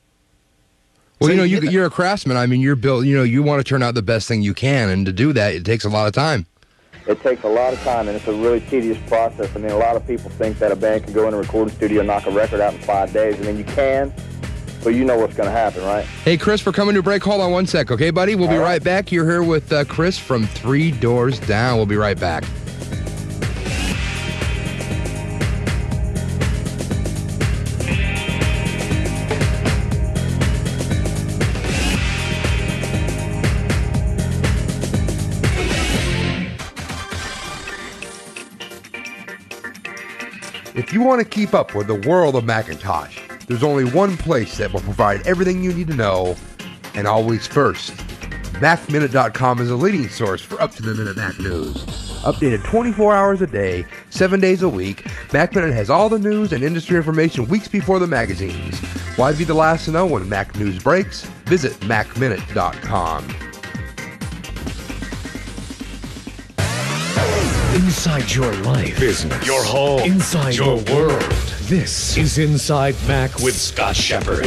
well, you know, you're a craftsman. I mean, you're built. You know, you want to turn out the best thing you can, and to do that, it takes a lot of time. It takes a lot of time, and it's a really tedious process. I mean, a lot of people think that a band can go in a recording studio and knock a record out in 5 days. I mean, you can. But you know what's going to happen, right? Hey, Chris, we're coming to a break. Hold on one sec, okay, buddy? We'll be right back. You're here with Chris from 3 Doors Down. We'll be right back. If you want to keep up with the world of Macintosh, there's only one place that will provide everything you need to know, and always first. MacMinute.com is a leading source for up-to-the-minute Mac news. Updated 24 hours a day, 7 days a week, MacMinute has all the news and industry information weeks before the magazines. Why be the last to know when Mac news breaks? Visit MacMinute.com. Inside your life, business, your home, inside your world. This is Inside Mac with Scott Shepard.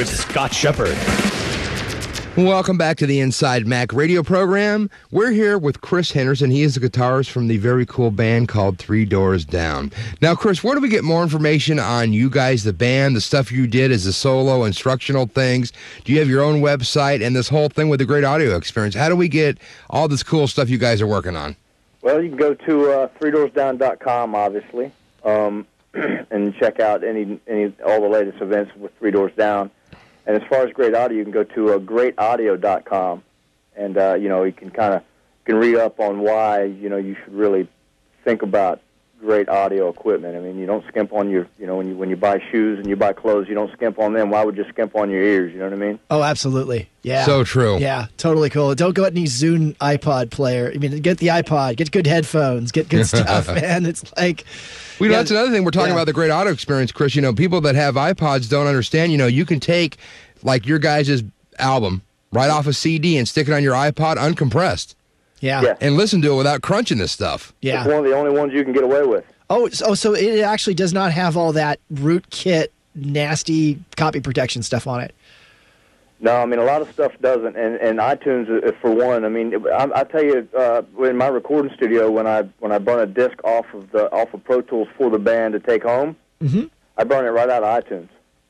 Welcome back to the Inside Mac radio program. We're here with Chris Henderson. He is the guitarist from the very cool band called 3 Doors Down. Now, Chris, where do we get more information on you guys, the band, the stuff you did as a solo, instructional things? Do you have your own website and this whole thing with the great audio experience? How do we get all this cool stuff you guys are working on? Well, you can go to 3doorsdown.com, obviously, and check out all the latest events with 3 Doors Down. And as far as great audio, you can go to greataudio.com, and you know, you can read up on why, you know, you should really think about great audio equipment. I mean, you don't skimp on your, you know, when you buy shoes and you buy clothes, you don't skimp on them. Why would you skimp on your ears? You know what I mean? Oh, absolutely. Yeah. So true. Yeah, totally cool. Don't go at any Zune iPod player. I mean, get the iPod, get good headphones, get good stuff, man. It's like... Well, that's another thing. We're talking about the great audio experience, Chris. You know, people that have iPods don't understand, you know, you can take, like, your guys' album right off a CD and stick it on your iPod uncompressed. Yeah. And listen to it without crunching this stuff. Yeah. It's one of the only ones you can get away with. Oh, so it actually does not have all that rootkit nasty copy protection stuff on it. No, I mean, a lot of stuff doesn't, and iTunes, for one. I mean, I tell you, in my recording studio, when I burn a disc off of Pro Tools for the band to take home, I burn it right out of iTunes.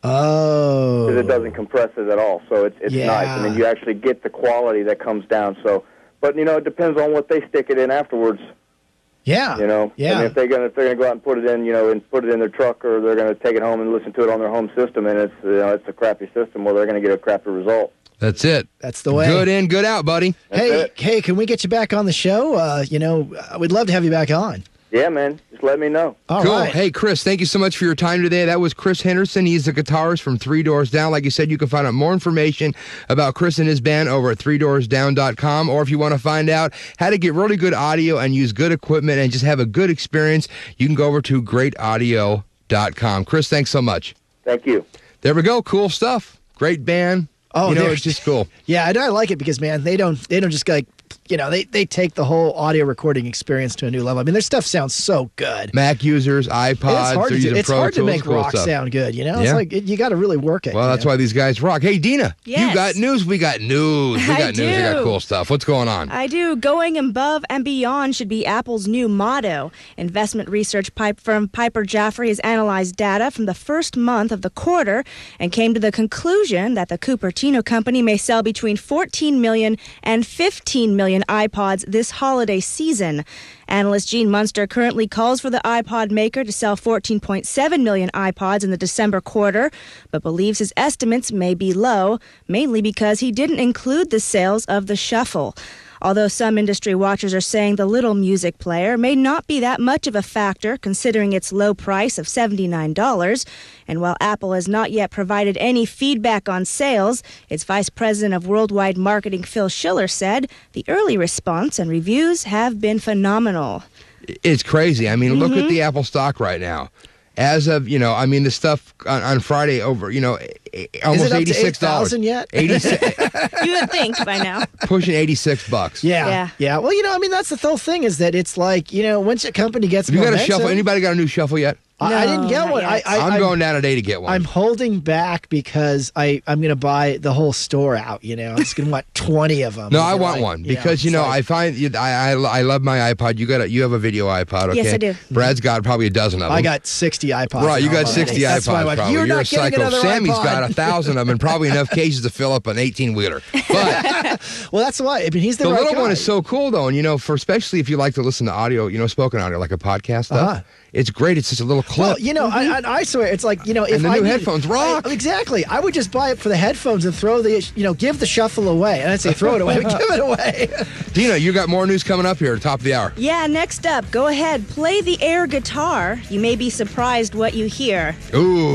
Oh, because it doesn't compress it at all, so it's nice. I mean, you actually get the quality that comes down. So, but it depends on what they stick it in afterwards. Yeah, I mean, if they're gonna go out and put it in, and put it in their truck, or they're gonna take it home and listen to it on their home system, and it's it's a crappy system, well, they're gonna get a crappy result. That's it. That's the way. Good in, good out, buddy. Hey, can we get you back on the show? We'd love to have you back on. Yeah, man. Just let me know. All cool. right. Hey, Chris, thank you so much for your time today. That was Chris Henderson. He's the guitarist from Three Doors Down. Like you said, you can find out more information about Chris and his band over at threedoorsdown.com. Or if you want to find out how to get really good audio and use good equipment and just have a good experience, you can go over to greataudio.com. Chris, thanks so much. Thank you. There we go. Cool stuff. Great band. Oh, it's just cool. Yeah, I like it because, man, they don't just like, they take the whole audio recording experience to a new level. I mean, their stuff sounds so good. Mac users, iPods, it's hard to make rock sound good, It's like, you got to really work it. Well, that's why these guys rock. Hey, Dina, you got news? We got news. We got cool stuff. What's going on? I do. Going above and beyond should be Apple's new motto. Investment research firm Piper Jaffray has analyzed data from the first month of the quarter and came to the conclusion that the Cupertino company may sell between 14 million and 15 million iPods this holiday season. Analyst Gene Munster currently calls for the iPod maker to sell 14.7 million iPods in the December quarter, but believes his estimates may be low, mainly because he didn't include the sales of the Shuffle. Although some industry watchers are saying the little music player may not be that much of a factor considering its low price of $79. And while Apple has not yet provided any feedback on sales, its Vice President of Worldwide Marketing, Phil Schiller, said the early response and reviews have been phenomenal. It's crazy. I mean, look at the Apple stock right now. As of, the stuff on Friday over, almost $86. Is it up to $8,000 yet? 86. You would think by now. Pushing $86. Yeah. Well, that's the whole thing is that it's like, once a company gets momentum. You got a Shuffle? Anybody got a new Shuffle yet? I didn't get one. I'm going down today to get one. I'm holding back because I'm going to buy the whole store out. I'm just going to want 20 of them. No, I want one because I find I love my iPod. You have a video iPod, okay? Yes, I do. Brad's got probably a dozen of them. I got 60 iPods. Right, you got 60 iPods. Probably. You're a psycho. Sammy's got 1,000 of them and probably enough cases to fill up an 18-wheeler. But well, that's why. I mean, he's the right little guy. one is so cool though, and for especially if you like to listen to audio, spoken audio like a podcast stuff. It's great. It's just a little clip. Well, I swear, it's like, if and the new headphones rock. Exactly. I would just buy it for the headphones and throw give the Shuffle away. And I'd say throw it away, but give it away. Dina, you got more news coming up here at the top of the hour. Yeah, next up, go ahead, play the air guitar. You may be surprised what you hear. Ooh.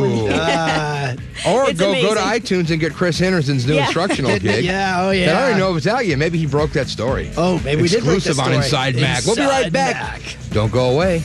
Or go to iTunes and get Chris Henderson's new instructional gig. Yeah, oh yeah. I already know if it's out yet. Maybe he broke that story. Oh, maybe we did break the story. Exclusive on Inside Mac. We'll be right back. Don't go away.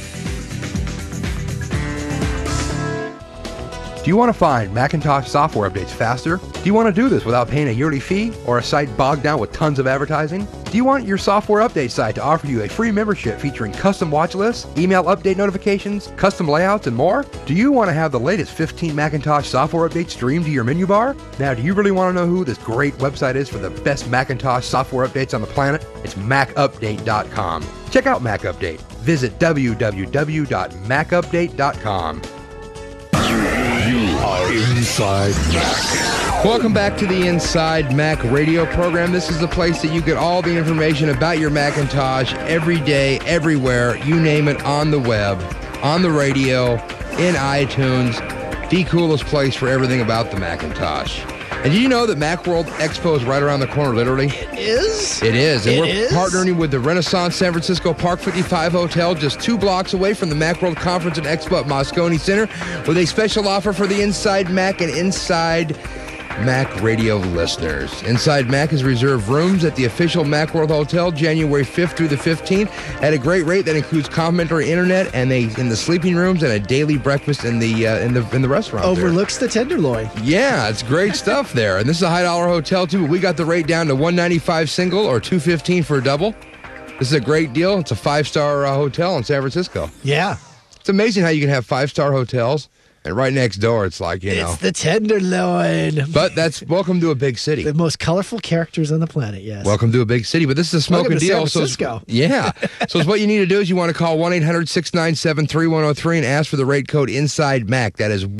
Do you want to find Macintosh software updates faster? Do you want to do this without paying a yearly fee or a site bogged down with tons of advertising? Do you want your software update site to offer you a free membership featuring custom watch lists, email update notifications, custom layouts, and more? Do you want to have the latest 15 Macintosh software updates streamed to your menu bar? Now, do you really want to know who this great website is for the best Macintosh software updates on the planet? It's MacUpdate.com. Check out Mac Update. Visit www.macupdate.com. You are Inside Mac. Welcome back to the Inside Mac radio program. This is the place that you get all the information about your Macintosh every day, everywhere, you name it, on the web, on the radio, in iTunes. The coolest place for everything about the Macintosh. And did you know that Macworld Expo is right around the corner, literally? It is? It is. And we're partnering with the Renaissance San Francisco Park 55 Hotel, just 2 blocks away from the Macworld Conference and Expo at Moscone Center, with a special offer for the Inside Mac and Inside Mac radio listeners. Inside Mac has reserved rooms at the official Macworld Hotel January 5th through the 15th at a great rate that includes complimentary internet and in the sleeping rooms and a daily breakfast in the restaurant. Overlooks the Tenderloin. Yeah, it's great stuff there. And this is a high dollar hotel too, but we got the rate down to $195 single or $215 for a double. This is a great deal. It's a 5-star hotel in San Francisco. Yeah. It's amazing how you can have 5-star hotels And right next door, it's like, you know. It's the Tenderloin. But that's welcome to a big city. The most colorful characters on the planet, yes. Welcome to a big city. But this is a smoking Welcome to deal. San Francisco. Yeah. So it's what you need to do is you want to call 1-800-697-3103 and ask for the rate code Inside Mac. That is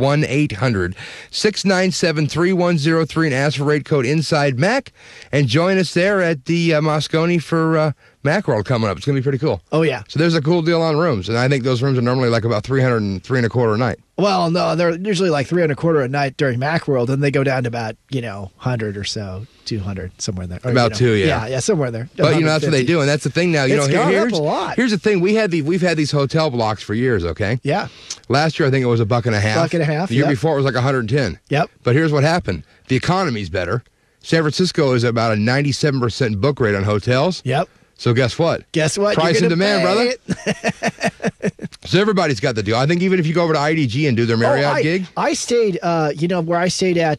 1-800-697-3103 and ask for rate code Inside Mac. And join us there at the Moscone for Macworld coming up. It's going to be pretty cool. Oh, yeah. So there's a cool deal on rooms. And I think those rooms are normally like about $300 a night. Well, no, they're usually like $325 a night during Macworld, and they go down to about, 100 or so, 200, somewhere in there. Or, About two, yeah. Yeah, somewhere in there. But, that's what they do, and that's the thing now. It's gone up a lot. Here's the thing. We've had these hotel blocks for years, okay? Yeah. Last year, I think it was $1.50. $1.50, The year yep. before, it was like 110. Yep. But here's what happened. The economy's better. San Francisco is about a 97% book rate on hotels. Yep. So guess what? Guess what? Price You're and demand, gonna brother. So everybody's got the deal. I think even if you go over to IDG and do their Marriott gig. I stayed, where I stayed at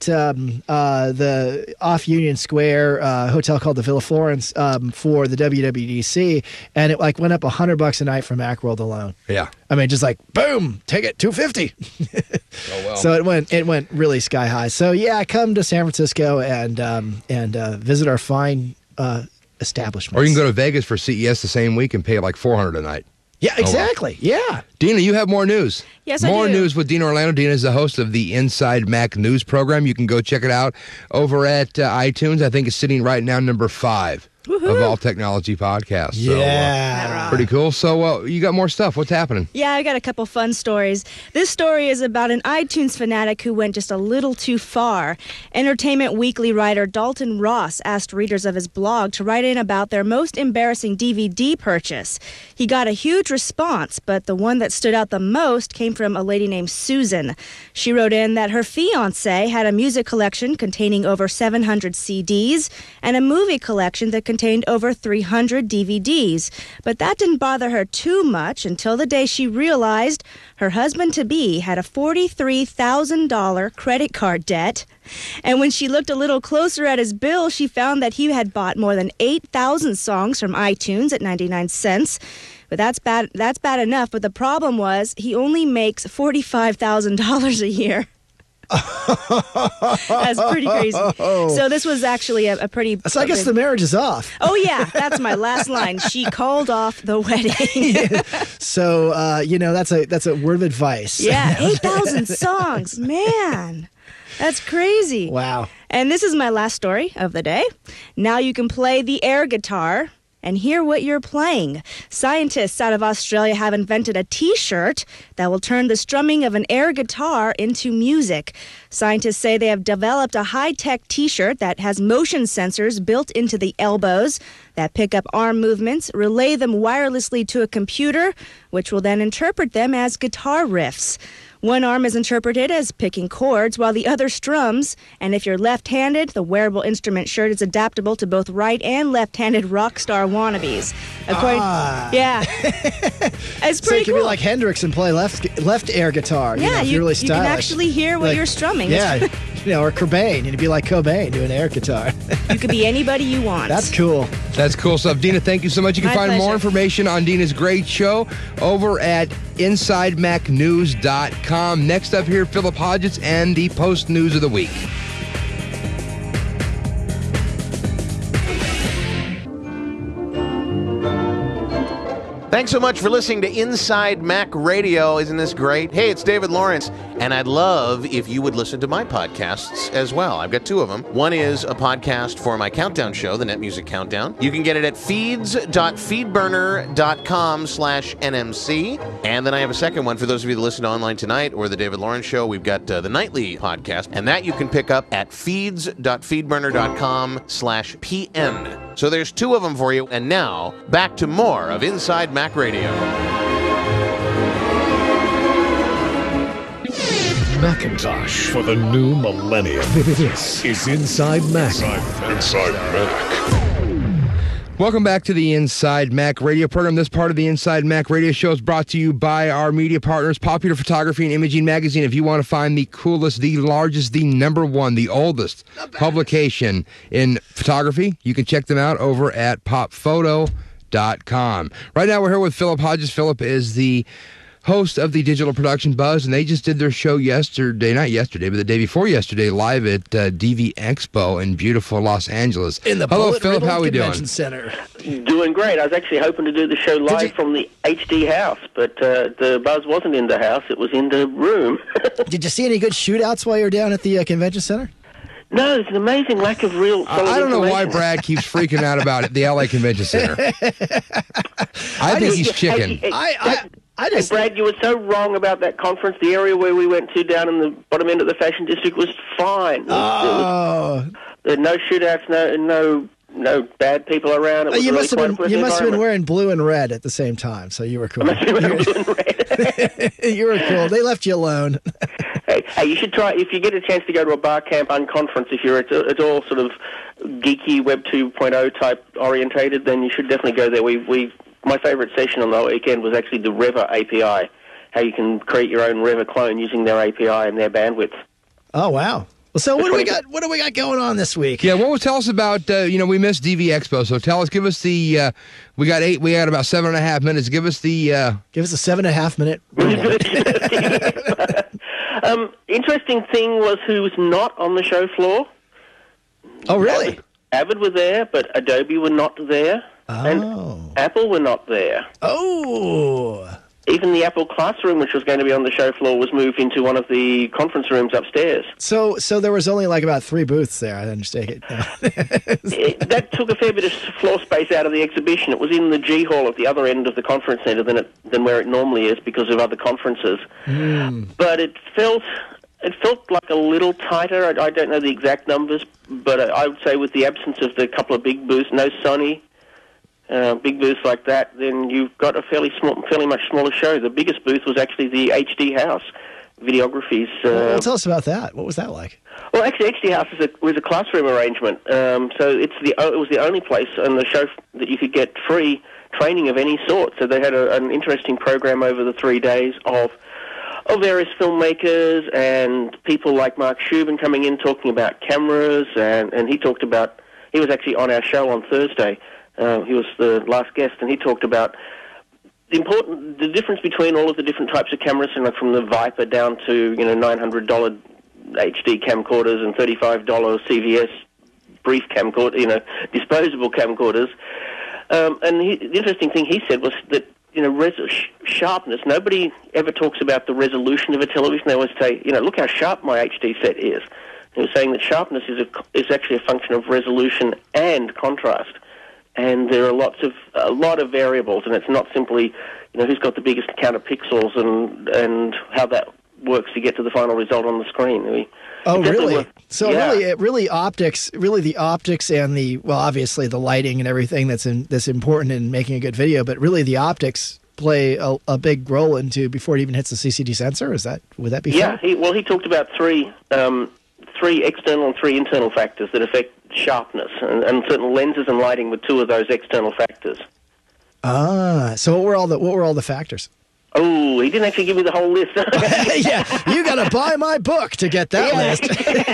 the off Union Square hotel called the Villa Florence for the WWDC, and it went up $100 a night for Macworld alone. Yeah. I mean, just like boom, take it, $250. Oh well. So it went really sky high. So yeah, come to San Francisco and visit our fine establishments. Or you can go to Vegas for CES the same week and pay like $400 a night. Yeah, exactly. Yeah. Dina, you have more news. Yes, I More do. news with Dina Orlando. Dina is the host of the Inside Mac News program. You can go check it out over at iTunes. I think it's sitting right now number 5 of all technology podcasts. Yeah. So, pretty cool. So you got more stuff. What's happening? Yeah, I got a couple fun stories. This story is about an iTunes fanatic who went just a little too far. Entertainment Weekly writer Dalton Ross asked readers of his blog to write in about their most embarrassing DVD purchase. He got a huge response, but the one that stood out the most came from a lady named Susan. She wrote in that her fiancé had a music collection containing over 700 CDs and a movie collection that contained over 300 DVDs. But that didn't bother her too much until the day she realized her husband-to-be had a $43,000 credit card debt. And when she looked a little closer at his bill, she found that he had bought more than 8,000 songs from iTunes at 99 cents. But that's bad enough. But the problem was he only makes $45,000 a year. That's pretty crazy. So this was actually a pretty... So I guess the marriage is off. Oh, yeah. That's my last line. She called off the wedding. So, that's a word of advice. Yeah, 8,000 songs. Man, that's crazy. Wow. And this is my last story of the day. Now you can play the air guitar and hear what you're playing. Scientists out of Australia have invented a T-shirt that will turn the strumming of an air guitar into music. Scientists say they have developed a high-tech T-shirt that has motion sensors built into the elbows that pick up arm movements, relay them wirelessly to a computer, which will then interpret them as guitar riffs. One arm is interpreted as picking chords while the other strums. And if you're left-handed, the wearable instrument shirt is adaptable to both right and left-handed rock star wannabes. Yeah. It's So pretty you can cool. be like Hendrix and play left air guitar. Yeah, if you're really you can stylish. actually hear what you're strumming. Yeah, or Cobain. You'd be like Cobain doing air guitar. You could be anybody you want. That's cool. That's cool stuff. Dina, thank you so much. You can My find more pleasure. information on Dina's great show over at InsideMacNews.com. Next up here, Philip Hodges and the Post News of the Week. Thanks so much for listening to Inside Mac Radio. Isn't this great? Hey, it's David Lawrence, and I'd love if you would listen to my podcasts as well. I've got 2 of them. One is a podcast for my countdown show, the Net Music Countdown. You can get it at feeds.feedburner.com/NMC. And then I have a second one for those of you that listen online tonight or the David Lawrence Show. We've got the nightly podcast, and that you can pick up at feeds.feedburner.com/PN. So there's 2 of them for you. And now, back to more of Inside Mac Radio. Macintosh for the new millennium. This is Inside Mac. Inside Mac. Welcome back to the Inside Mac Radio program. This part of the Inside Mac Radio show is brought to you by our media partners, Popular Photography and Imaging Magazine. If you want to find the coolest, the largest, the #1, the oldest publication in photography, you can check them out over at popphoto.com. Right now we're here with Philip Hodges. Philip is the host of the Digital Production Buzz, and they just did their show yesterday, not yesterday, but the day before yesterday, live at DV Expo in beautiful Los Angeles. In the Hello, Philip. How are we doing? Convention Center. Doing great. I was actually hoping to do the show live from the HD house, but the Buzz wasn't in the house. It was in the room. Did you see any good shootouts while you were down at the convention center? No, there's an amazing lack of real solid I don't know why information. Brad keeps freaking out about it, the LA Convention Center. I think he's chicken. Hey, Brad, you were so wrong about that conference. The area where we went to down in the bottom end of the Fashion District was fine. There was no shootouts, no bad people around. It was You really must have quite a been pleasant environment. wearing blue and red at the same time, so you were cool. I must be wearing blue and red. You were cool. They left you alone. Hey, you should try, if you get a chance to go to a bar camp unconference, if you're at all sort of geeky Web 2.0 type orientated, then you should definitely go there. My favorite session on the weekend was actually the Reva API, how you can create your own Reva clone using their API and their bandwidth. Oh, wow. Well, so what do we got? What do we got going on this week? Yeah, tell us about? We missed DV Expo, so give us the. We got about 7.5 minutes. Give us the. Give us a 7.5 minute. Interesting thing was who was not on the show floor. Oh, really? Avid were there, but Adobe were not there, and Apple were not there. Oh. Even the Apple Classroom, which was going to be on the show floor, was moved into one of the conference rooms upstairs. So there was only like about 3 booths there. I understand it. That took a fair bit of floor space out of the exhibition. It was in the G Hall at the other end of the conference center than where it normally is because of other conferences. But it felt like a little tighter. I don't know the exact numbers, but I would say with the absence of the couple of big booths, no Sony. Big booths like that, then you've got a fairly much smaller show. The biggest booth was actually the HD House, videography's. Well, tell us about that. What was that like? Well, actually, HD House was a classroom arrangement. So it was the only place on the show that you could get free training of any sort. So they had an interesting program over the 3 days of various filmmakers and people like Mark Shubin coming in talking about cameras, and he was actually on our show on Thursday. He was the last guest, and he talked about the difference between all of the different types of cameras, from the Viper down to $900 HD camcorders and $35 CVS brief camcorder, disposable camcorders. And the interesting thing he said was that sharpness. Nobody ever talks about the resolution of a television. They always say, look how sharp my HD set is. He was saying that sharpness is actually a function of resolution and contrast. And there are a lot of variables, and it's not simply, who's got the biggest count of pixels and how that works to get to the final result on the screen. Really? So really optics, the optics and obviously the lighting and everything that's important in making a good video, but really the optics play a big role before it even hits the CCD sensor. Would that be fair? Yeah. He talked about three external and 3 internal factors that affect sharpness, and certain lenses and lighting were 2 of those external factors. So what were all the factors? Oh, he didn't actually give me the whole list. Yeah, you got to buy my book to get that list.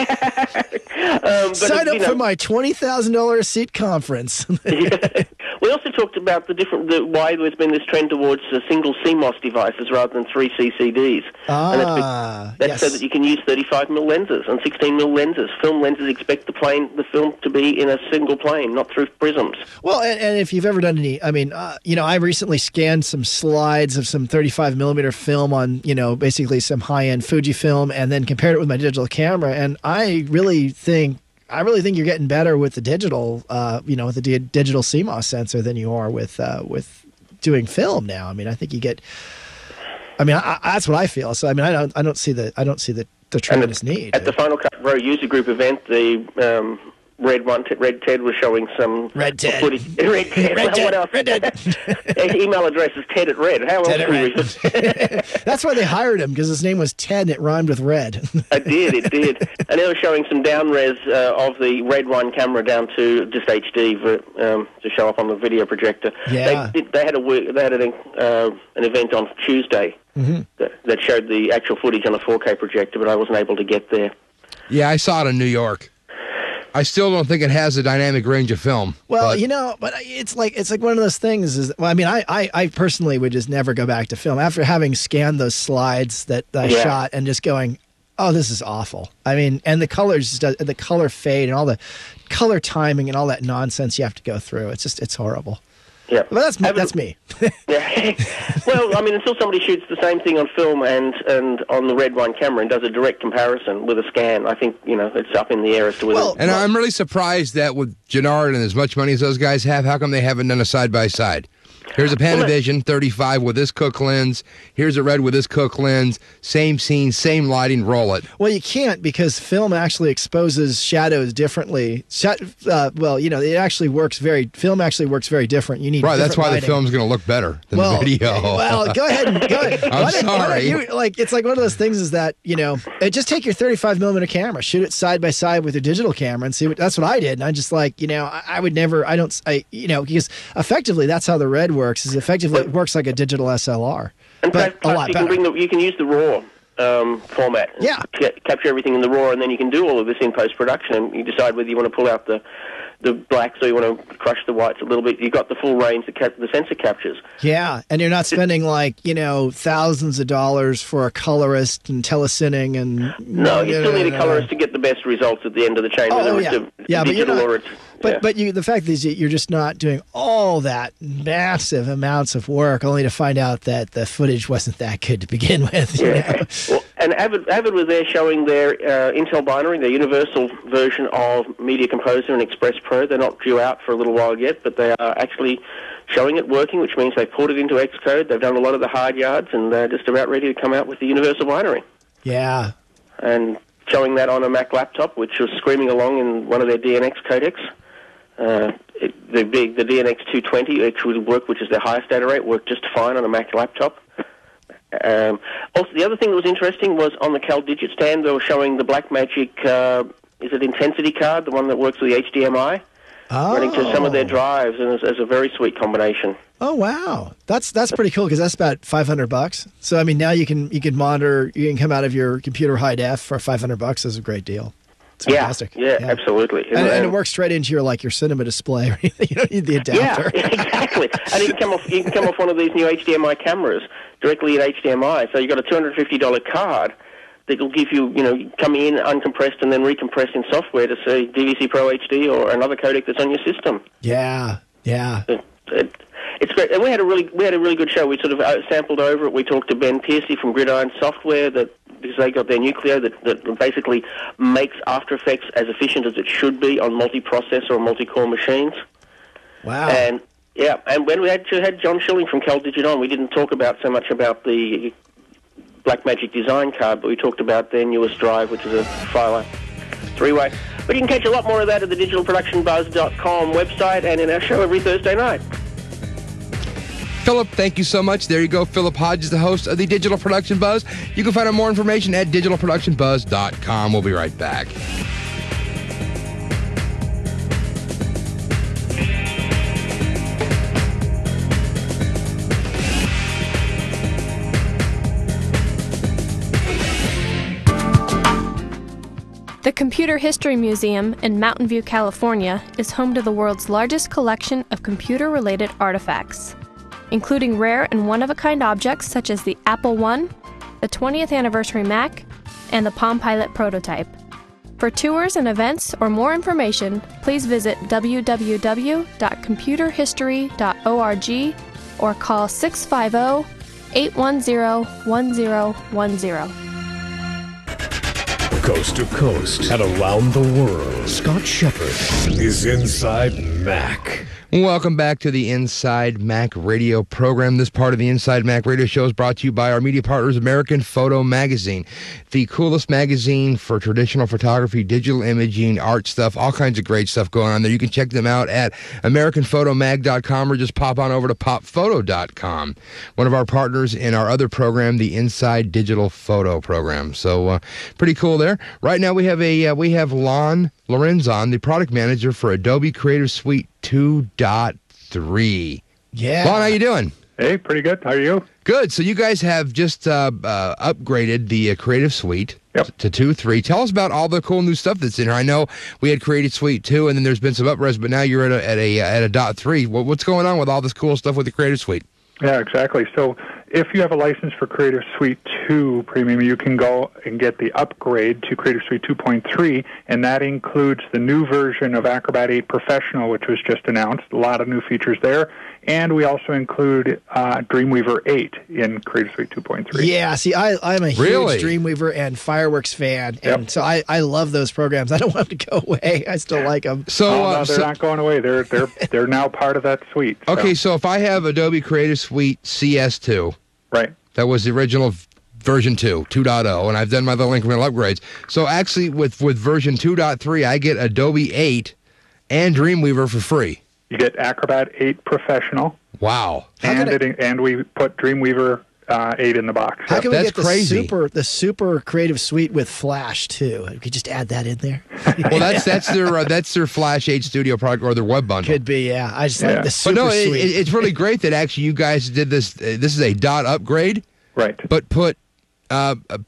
Sign up for my $20,000 seat conference. We also talked about why there's been this trend towards single CMOS devices rather than 3 CCDs. That's so that you can use 35mm lenses and 16mm lenses. Film lenses expect the film to be in a single plane, not through prisms. Well, and if you've ever done any, I recently scanned some slides of some 35mm film on, basically some high-end Fujifilm, and then compared it with my digital camera, and I really think you're getting better with the digital, with the digital CMOS sensor than you are with doing film now. I think you get. That's what I feel. So I don't see the tremendous need. At the Final Cut Pro user group event, the Red Ted was showing some footage. Red Ted. His email address is Ted at Red. How else can we? That's why they hired him, because his name was Ted and it rhymed with red. It did. And they were showing some down-res of the Red One camera down to just HD to show up on the video projector. Yeah. They had an event on Tuesday that showed the actual footage on a 4K projector, but I wasn't able to get there. Yeah, I saw it in New York. I still don't think it has a dynamic range of film. Well, but it's like one of those things. I personally would just never go back to film after having scanned those slides that I shot and just going, oh, this is awful. I mean, and the colors, the color fade, and all the color timing and all that nonsense you have to go through. It's horrible. Yeah, but that's me. Yeah. Well, I mean, until somebody shoots the same thing on film and on the red one camera and does a direct comparison with a scan, I think it's up in the air as to whether. And I'm really surprised that with Gennard and as much money as those guys have, how come they haven't done a side by side? Here's a Panavision 35 with this Cook lens. Here's a red with this Cook lens. Same scene, same lighting. Roll it. Well, you can't because film actually exposes shadows differently. It actually works film actually works very different. You need that's why lighting. The film's going to look better than the video. Well, go ahead. I'm sorry. It's like one of those things is that just take your 35mm camera, shoot it side by side with your digital camera, and see that's what I did. And I just I would never. Because effectively that's how the red works. Is effectively it works like a digital SLR, and but a lot better. You can use the RAW format. Yeah, capture everything in the RAW, and then you can do all of this in post production, and you decide whether you want to pull out the blacks or you want to crush the whites a little bit. You've got the full range that the sensor captures. Yeah, and you're not spending thousands of dollars for a colorist and telecinning and. No, you still need a colorist to get the best results at the end of the chain. Whether it's digital or it's. But the fact is that you're just not doing all that massive amounts of work only to find out that the footage wasn't that good to begin with. Well, and Avid was there showing their Intel binary, their universal version of Media Composer and Express Pro. They're not due out for a little while yet, but they are actually showing it working, which means they've ported into Xcode. They've done a lot of the hard yards, and they're just about ready to come out with the universal binary. Yeah. And showing that on a Mac laptop, which was screaming along in one of their DNX codecs. The DNX 220 actually worked, which is their highest data rate, worked just fine on a Mac laptop. Also, the other thing that was interesting was on the CalDigit stand, they were showing the Blackmagic, is it Intensity card, the one that works with the HDMI, running to some of their drives, and as a very sweet combination. Oh wow, that's pretty cool because that's about $500. So I mean, now you can monitor, you can come out of your computer high def for $500 is a great deal. It's fantastic. Yeah, absolutely. And it works straight into your cinema display or anything. You don't need the adapter. Yeah, exactly. And you can come off one of these new HDMI cameras directly at HDMI. So you've got a $250 card that will give you, come in uncompressed and then recompress in software to see DVC Pro HD or another codec that's on your system. Yeah. It's great, and we had a really good show. We sort of sampled over it. We talked to Ben Piercy from Gridiron Software because they got their Nucleo that basically makes After Effects as efficient as it should be on multi-processor or multi-core machines. Wow. And when we had John Schilling from CalDigit on, we didn't talk so much about the Blackmagic design card, but we talked about their newest drive, which is a Filer 3-way. But you can catch a lot more of that at the digitalproductionbuzz.com website and in our show every Thursday night. Philip, thank you so much. There you go. Philip Hodges, the host of the Digital Production Buzz. You can find out more information at digitalproductionbuzz.com. We'll be right back. The Computer History Museum in Mountain View, California, is home to the world's largest collection of computer-related artifacts, including rare and one-of-a-kind objects such as the Apple I, the 20th anniversary Mac, and the Palm Pilot prototype. For tours and events or more information, please visit www.computerhistory.org or call 650-810-1010. Coast to coast and around the world, Scott Shepard is Inside Mac. Welcome back to the Inside Mac Radio program. This part of the Inside Mac Radio show is brought to you by our media partners, American Photo Magazine, the coolest magazine for traditional photography, digital imaging, art stuff, all kinds of great stuff going on there. You can check them out at AmericanPhotoMag.com or just pop on over to PopPhoto.com. One of our partners in our other program, the Inside Digital Photo program. So pretty cool there. Right now we have Lon Lorenzon, the product manager for Adobe Creative Suite 2.3. Yeah. Lon, how you doing? Hey, pretty good. How are you? Good. So you guys have just upgraded the Creative Suite. to 2.3. Tell us about all the cool new stuff that's in here. I know we had Creative Suite 2, and then there's been some upres, but now you're at a .3. What's going on with all this cool stuff with the Creative Suite? Yeah, exactly. So if you have a license for Creative Suite 2 Premium, you can go and get the upgrade to Creative Suite 2.3, and that includes the new version of Acrobat 8 Professional, which was just announced. A lot of new features there. And we also include Dreamweaver 8 in Creative Suite 2.3. Yeah, see, I'm a huge Dreamweaver and Fireworks fan, and so I love those programs. I don't want them to go away. I still like them. No, they're not going away. They're now part of that suite. So. Okay, so if I have Adobe Creative Suite CS2, right, that was the original version 2.0, and I've done my little incremental upgrades. So actually, with version 2.3, I get Adobe 8 and Dreamweaver for free. You get Acrobat 8 Professional. Wow. And we put Dreamweaver 8 in the box. How can we get the super Creative Suite with Flash too? We could just add that in there. Well, that's their Flash 8 Studio product or their web bundle. Could be, yeah. I just like the super suite. It's really great that actually you guys did this. This is a dot upgrade, right? But put the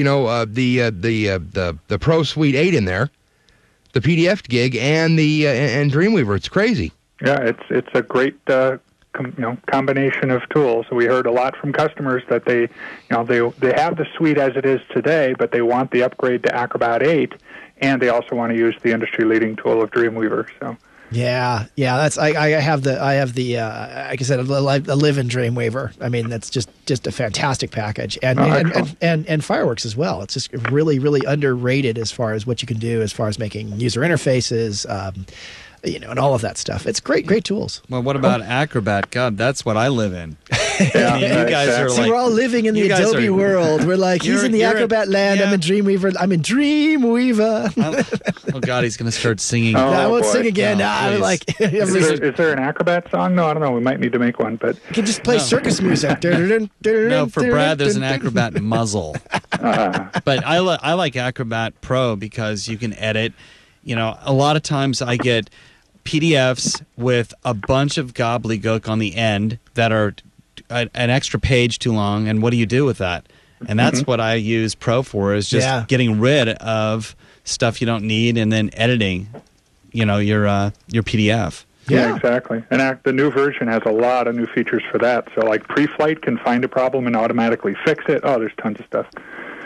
Pro Suite 8 in there, the PDF gig, and the and Dreamweaver. It's crazy. Yeah, it's a great combination of tools. We heard a lot from customers that they have the suite as it is today, but they want the upgrade to Acrobat 8, and they also want to use the industry-leading tool of Dreamweaver. So. Yeah, that's I have the like I said, I live in Dreamweaver. I mean, that's just a fantastic package, and Fireworks as well. It's just really, really underrated as far as what you can do as far as making user interfaces. And all of that stuff. It's great tools. Well, what about Acrobat? God, that's what I live in. You guys are See, we're all living in the Adobe world. We're like, he's in the Acrobat land. I'm in Dreamweaver. I'm in Dreamweaver. Oh God, he's going to start singing. I won't sing again. Is there an Acrobat song? No, I don't know. We might need to make one, but you can just play circus music. No, for Brad, there's an Acrobat muzzle. But I like Acrobat Pro because you can edit. A lot of times I get PDFs with a bunch of gobbledygook on the end that are an extra page too long, and what do you do with that? And that's what I use Pro for, is just getting rid of stuff you don't need and then editing, your PDF. Yeah, exactly. And the new version has a lot of new features for that. So like pre-flight can find a problem and automatically fix it. Oh, there's tons of stuff.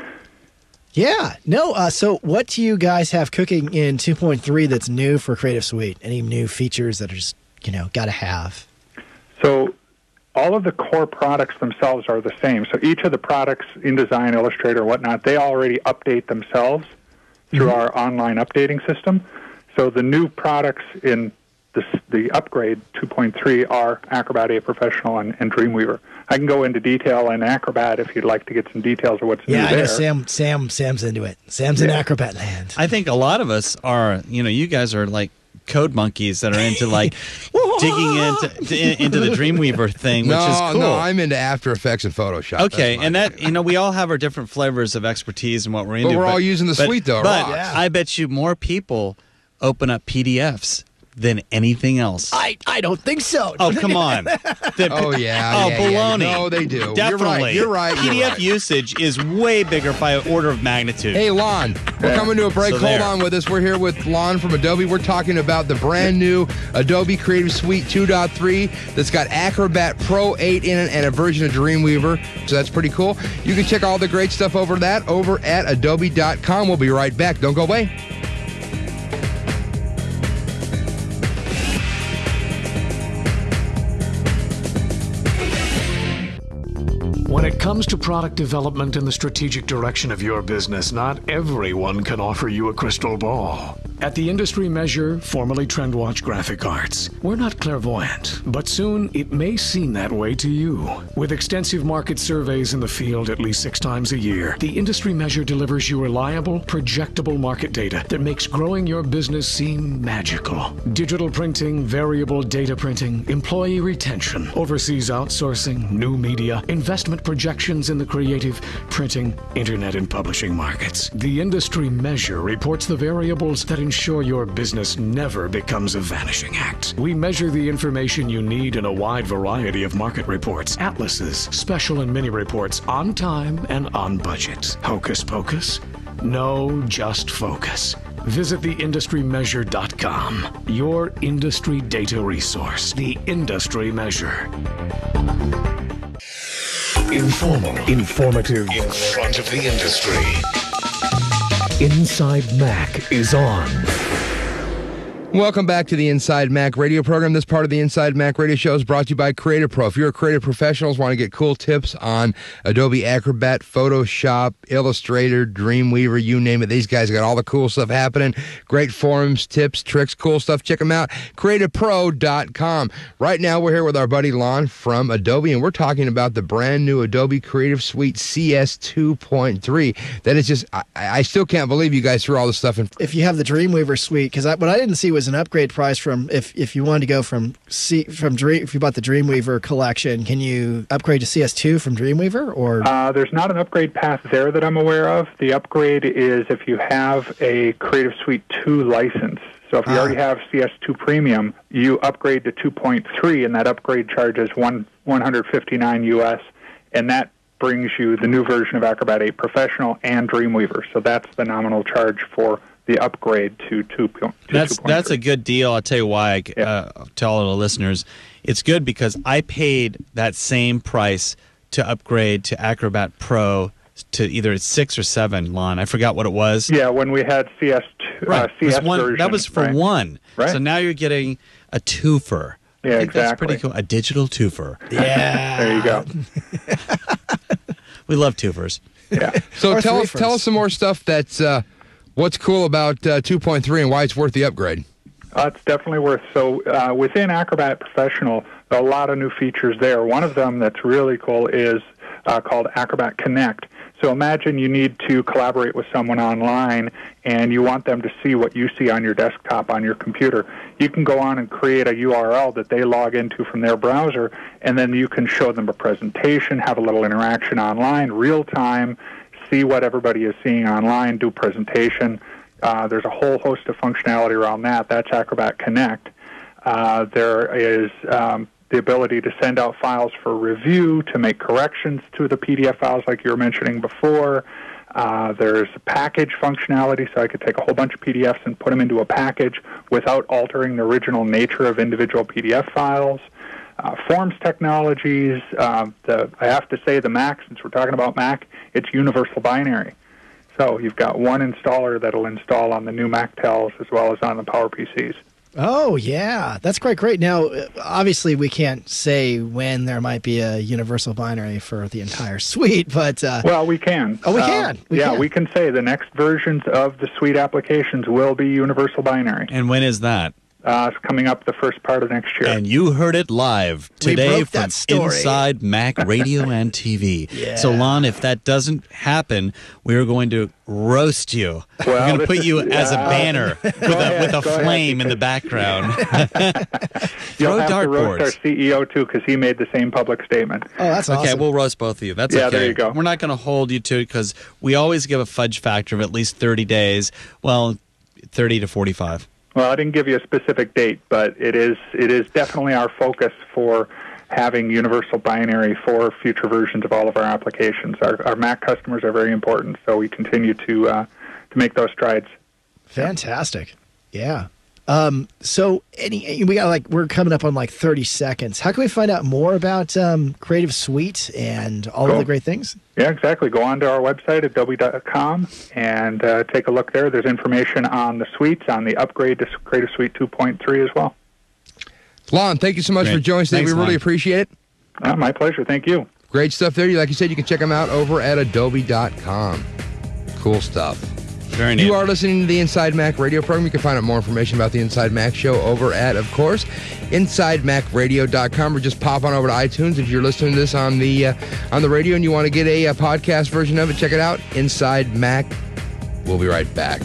Yeah. No, so what do you guys have cooking in 2.3 that's new for Creative Suite? Any new features that are just, got to have? So all of the core products themselves are the same. So each of the products, InDesign, Illustrator, whatnot, they already update themselves through our online updating system. So the new products in the upgrade 2.3 are Acrobat 8 Professional and Dreamweaver. I can go into detail in Acrobat if you'd like to get some details of what's new there. Yeah, I know Sam's into it. Sam's in Acrobat land. I think a lot of us are, you guys are like code monkeys that are into like digging into the Dreamweaver thing, which is cool. No, I'm into After Effects and Photoshop. Okay, and that we all have our different flavors of expertise and what we're into. But we're all using the suite though. But I bet you more people open up PDFs than anything else. I don't think so. Oh, come on. Baloney. Yeah. No, they do. Definitely. You're right. PDF usage is way bigger by an order of magnitude. Hey, Lon, we're coming to a break. Hold on with us. We're here with Lon from Adobe. We're talking about the brand new Adobe Creative Suite 2.3 that's got Acrobat Pro 8 in it and a version of Dreamweaver. So that's pretty cool. You can check all the great stuff over at adobe.com. We'll be right back. Don't go away. When it comes to product development and the strategic direction of your business, not everyone can offer you a crystal ball. At the Industry Measure, formerly TrendWatch Graphic Arts, we're not clairvoyant, but soon it may seem that way to you. With extensive market surveys in the field at least 6 times a year, the Industry Measure delivers you reliable, projectable market data that makes growing your business seem magical. Digital printing, variable data printing, employee retention, overseas outsourcing, new media, investment projections in the creative, printing, internet, and publishing markets. The Industry Measure reports the variables that ensure your business never becomes a vanishing act. We measure the information you need in a wide variety of market reports, atlases, special and mini reports, on time and on budget. Hocus pocus? No, just focus. Visit theindustrymeasure.com, your industry data resource. The Industry Measure. Informal, informative, in front of the industry. Inside Mac is on. Welcome back to the Inside Mac radio program. This part of the Inside Mac radio show is brought to you by Creative Pro. If you're a creative professional, want to get cool tips on Adobe Acrobat, Photoshop, Illustrator, Dreamweaver, you name it, these guys got all the cool stuff happening. Great forums, tips, tricks, cool stuff. Check them out. CreativePro.com. Right now, we're here with our buddy Lon from Adobe, and we're talking about the brand new Adobe Creative Suite CS 2.3. That is just, I still can't believe you guys threw all this stuff in. If you have the Dreamweaver suite, because what I didn't see was an upgrade price from if you wanted to go if you bought the Dreamweaver collection, can you upgrade to CS2 from Dreamweaver, or there's not an upgrade path there that I'm aware of. The upgrade is if you have a Creative Suite 2 license. So if you already have CS2 Premium, you upgrade to 2.3, and that upgrade charges $159 US, and that brings you the new version of Acrobat 8 Professional and Dreamweaver. So that's the nominal charge for the upgrade to 2.3. That's a good deal. I'll tell you why, to all of the listeners. It's good because I paid that same price to upgrade to Acrobat Pro to either 6 or 7, Lon. I forgot what it was. Yeah, when we had CS2, right. CS version. That was for one. Right. So now you're getting a twofer. Yeah, I think exactly. That's pretty cool. A digital twofer. Yeah. There you go. We love twofers. Yeah. So tell us some more stuff that's... what's cool about 2.3 and why it's worth the upgrade? It's definitely worth. So within Acrobat Professional, there are a lot of new features there. One of them that's really cool is called Acrobat Connect. So imagine you need to collaborate with someone online and you want them to see what you see on your desktop on your computer. You can go on and create a URL that they log into from their browser, and then you can show them a presentation, have a little interaction online, real time, see what everybody is seeing online, do presentation. There's a whole host of functionality around that. That's Acrobat Connect. There is the ability to send out files for review, to make corrections to the PDF files like you were mentioning before. There's package functionality, so I could take a whole bunch of PDFs and put them into a package without altering the original nature of individual PDF files. Forms technologies. I have to say the Mac, since we're talking about Mac, it's universal binary. So you've got one installer that'll install on the new MacTels as well as on the PowerPCs. Oh, yeah. That's quite great. Now, obviously, we can't say when there might be a universal binary for the entire suite, but... well, we can. Oh, we can? We can say the next versions of the suite applications will be universal binary. And when is that? It's coming up the first part of next year. And you heard it live today from story. Inside Mac Radio and TV. Yeah. So, Lon, if that doesn't happen, we're going to roast you. Well, we're going to put you as a banner with a flame in the background. You'll Throw have to roast dartboards. our CEO, too, because he made the same public statement. Oh, that's awesome. Okay, we'll roast both of you. That's Yeah, okay. there you go. We're not going to hold you to it because we always give a fudge factor of at least 30 days. Well, 30 to 45. Well, I didn't give you a specific date, but it is definitely our focus for having universal binary for future versions of all of our applications. Our Mac customers are very important, so we continue to make those strides. Fantastic. Yeah. So we're coming up on 30 seconds. How can we find out more about Creative Suite and all of the great things? Yeah, exactly. Go on to our website, adobe.com, and take a look there. There's information on the suites, on the upgrade to Creative Suite 2.3 as well. Lon, thank you so much for joining us today. Thanks, We really Lon. appreciate it. My pleasure. Thank you. Great stuff there. Like you said, you can check them out over at adobe.com. Cool stuff. Very neat. You are listening to the Inside Mac radio program. You can find out more information about the Inside Mac show over at, of course, InsideMacRadio.com, or just pop on over to iTunes. If you're listening to this on the radio and you want to get a podcast version of it, check it out, Inside Mac. We'll be right back.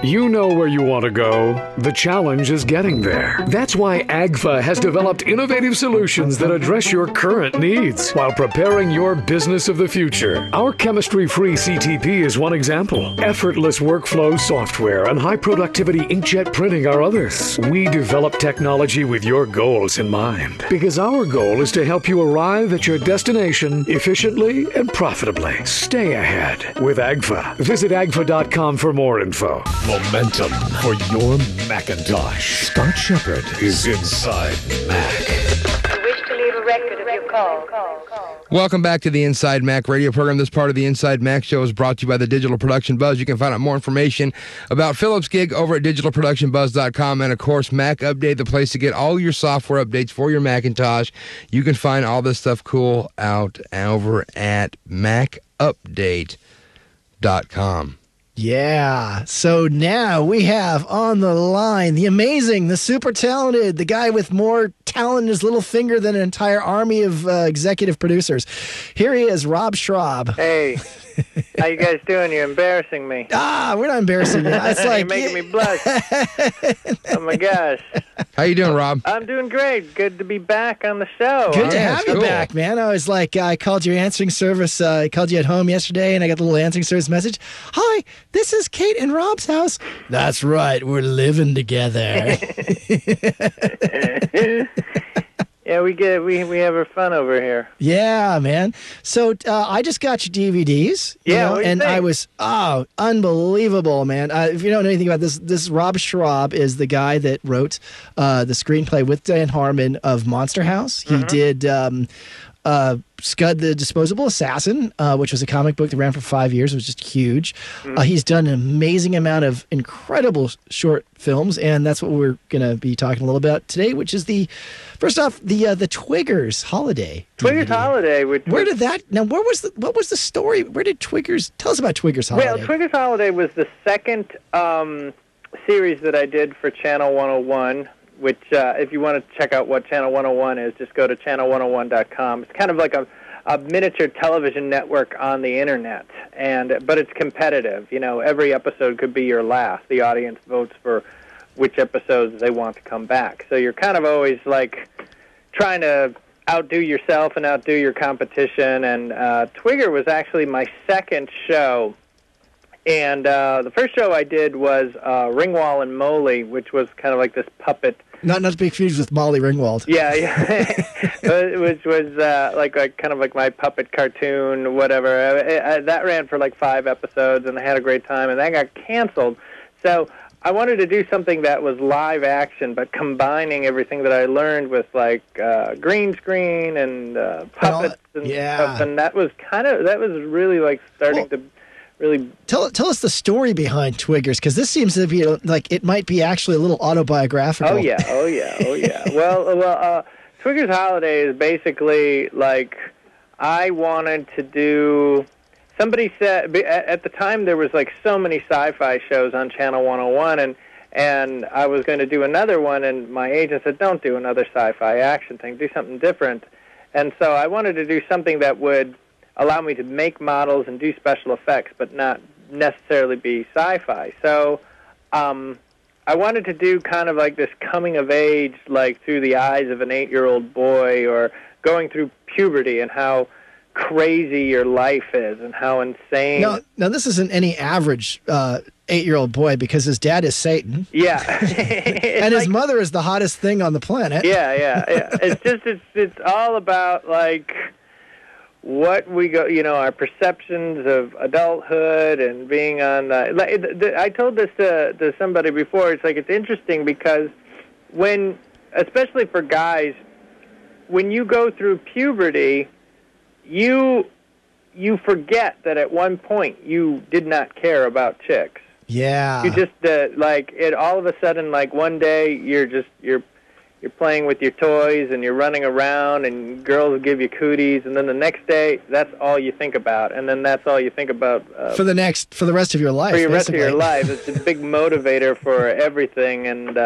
You know where you want to go. The challenge is getting there. That's why AGFA has developed innovative solutions that address your current needs while preparing your business of the future. Our chemistry-free CTP is one example. Effortless workflow software and high-productivity inkjet printing are others. We develop technology with your goals in mind because our goal is to help you arrive at your destination efficiently and profitably. Stay ahead with AGFA. Visit agfa.com for more info. Momentum for your Macintosh. Scott Shepard is Inside Mac. You wish to leave a record of your call. Welcome back to the Inside Mac radio program. This part of the Inside Mac show is brought to you by the Digital Production Buzz. You can find out more information about Philip's gig over at digitalproductionbuzz.com. And, of course, Mac Update, the place to get all your software updates for your Macintosh. You can find all this stuff cool out over at macupdate.com. Yeah. So now we have on the line the amazing, the super talented, the guy with more talent in his little finger than an entire army of executive producers. Here he is, Rob Schraub. Hey. How you guys doing? You're embarrassing me. We're not embarrassing you. It's like you're making me blush. Oh my gosh. How you doing, Rob? I'm doing great. Good to be back on the show. Good to have you back, man. I was like, I called your answering service. I called you at home yesterday, and I got the little answering service message. Hi, this is Kate in Rob's house. That's right. We're living together. Yeah, we have our fun over here. Yeah, man. So I just got your DVDs. Yeah, what do you and think? I was unbelievable, man. If you don't know anything about this Rob Schraub is the guy that wrote the screenplay with Dan Harmon of Monster House. He did Scud the Disposable Assassin, which was a comic book that ran for 5 years. It was just huge. He's done an amazing amount of incredible short films, and that's what we're going to be talking a little about today, which is first off, the Twiggers Holiday. Twiggers Holiday. What was the story? Where did Twiggers, tell us about Twiggers Holiday. Well, Twiggers Holiday was the second series that I did for Channel 101, which if you want to check out what Channel 101 is, just go to channel101.com. It's kind of like a miniature television network on the internet, but it's competitive. You know, every episode could be your last. The audience votes for which episodes they want to come back. So you're kind of always like trying to outdo yourself and outdo your competition. And Twigger was actually my second show. And the first show I did was Ringwald and Moly, which was kind of like this puppet. Not to be confused with Molly Ringwald. Yeah. Which was like kind of like my puppet cartoon, whatever. That ran for like 5 episodes, and I had a great time, and that got canceled. So I wanted to do something that was live action, but combining everything that I learned with like green screen and puppets and stuff. And that was really like starting to really tell us the story behind Twiggers, because this seems to be like it might be actually a little autobiographical. Oh yeah. Well, Twiggers Holiday is basically like I wanted to do. Somebody said at the time there was like so many sci-fi shows on Channel 101, and I was going to do another one, and my agent said, "Don't do another sci-fi action thing. Do something different." And so I wanted to do something that would allow me to make models and do special effects, but not necessarily be sci-fi. So I wanted to do kind of like this coming of age, like through the eyes of an 8-year-old boy, or going through puberty and how crazy your life is and how insane. Now this isn't any average 8-year-old boy, because his dad is Satan. Yeah. And his mother is the hottest thing on the planet. Yeah. It's all about like what we go, our perceptions of adulthood and being on. I told this to somebody before. It's like it's interesting because especially for guys, when you go through puberty, you forget that at one point you did not care about chicks. Yeah. You just all of a sudden, like one day you're playing with your toys and you're running around and girls give you cooties, and then the next day that's all you think about, and then that's all you think about for the rest of your life. For the rest of your life, it's a big motivator for everything, and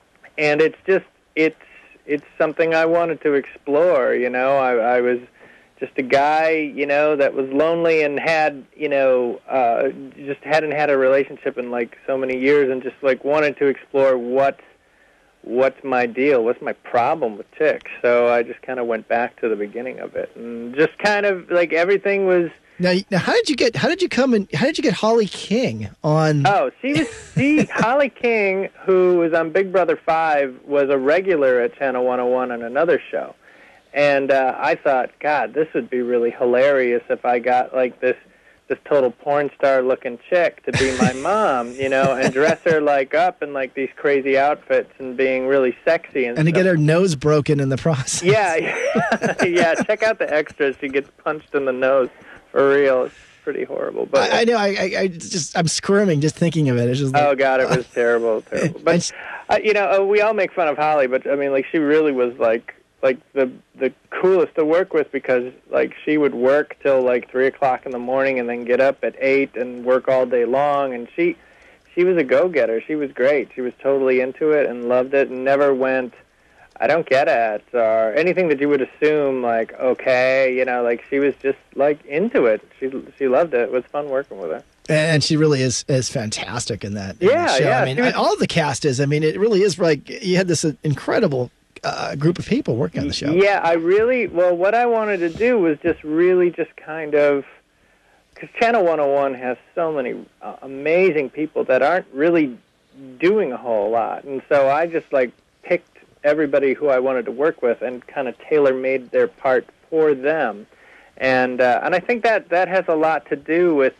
it's something I wanted to explore. I was just a guy, you know, that was lonely and had, you know, just hadn't had a relationship in like so many years, and just like wanted to explore what's my deal, what's my problem with chicks. So I just kind of went back to the beginning of it, and just kind of like everything was. Now how did you get Holly King on? Oh, Holly King, who was on Big Brother 5, was a regular at Channel 101 on another show. And I thought, God, this would be really hilarious if I got like this total porn star looking chick to be my mom, you know, and dress her like up in like these crazy outfits and being really sexy and to get her nose broken in the process. Yeah, yeah. Check out the extras. She gets punched in the nose for real. It's pretty horrible. But I know. I'm squirming just thinking of it. It's just like, oh God, it was terrible. But you know, we all make fun of Holly, but I mean, like she really was like the coolest to work with, because like she would work till like 3 o'clock in the morning and then get up at 8 and work all day long, and she was a go-getter. She was great. She was totally into it and loved it and never went, I don't get it, or anything that you would assume like, okay, you know, like she was just like into it. She loved it. It was fun working with her. And she really is fantastic in that. Yeah, show. yeah. I mean, all the cast is. I mean, it really is like you had this incredible group of people working on the show. Yeah, what I wanted to do was just really just kind of, because Channel 101 has so many amazing people that aren't really doing a whole lot. And so I just like picked everybody who I wanted to work with and kind of tailor-made their part for them. And I think that has a lot to do with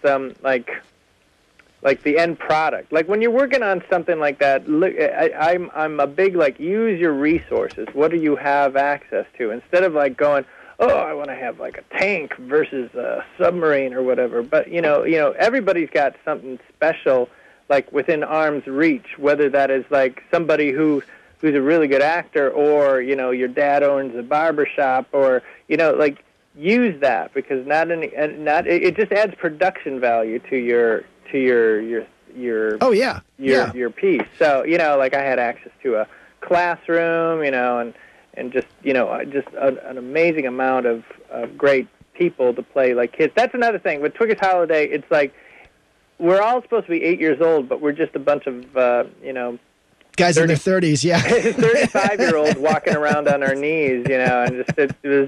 like the end product. Like when you're working on something like that, look, I'm a big like use your resources. What do you have access to? Instead of like going, oh, I want to have like a tank versus a submarine or whatever. But you know, everybody's got something special like within arm's reach. Whether that is like somebody who's a really good actor, or you know, your dad owns a barber shop, or you know, like use that, because it just adds production value to your your piece. So, you know, like I had access to a classroom, you know, and just, you know, just an amazing amount of great people to play like kids. That's another thing. With Twiggers Holiday, it's like we're all supposed to be 8 years old, but we're just a bunch of, you know, guys in their 30s, yeah. 35-year-olds walking around on our knees, you know, and just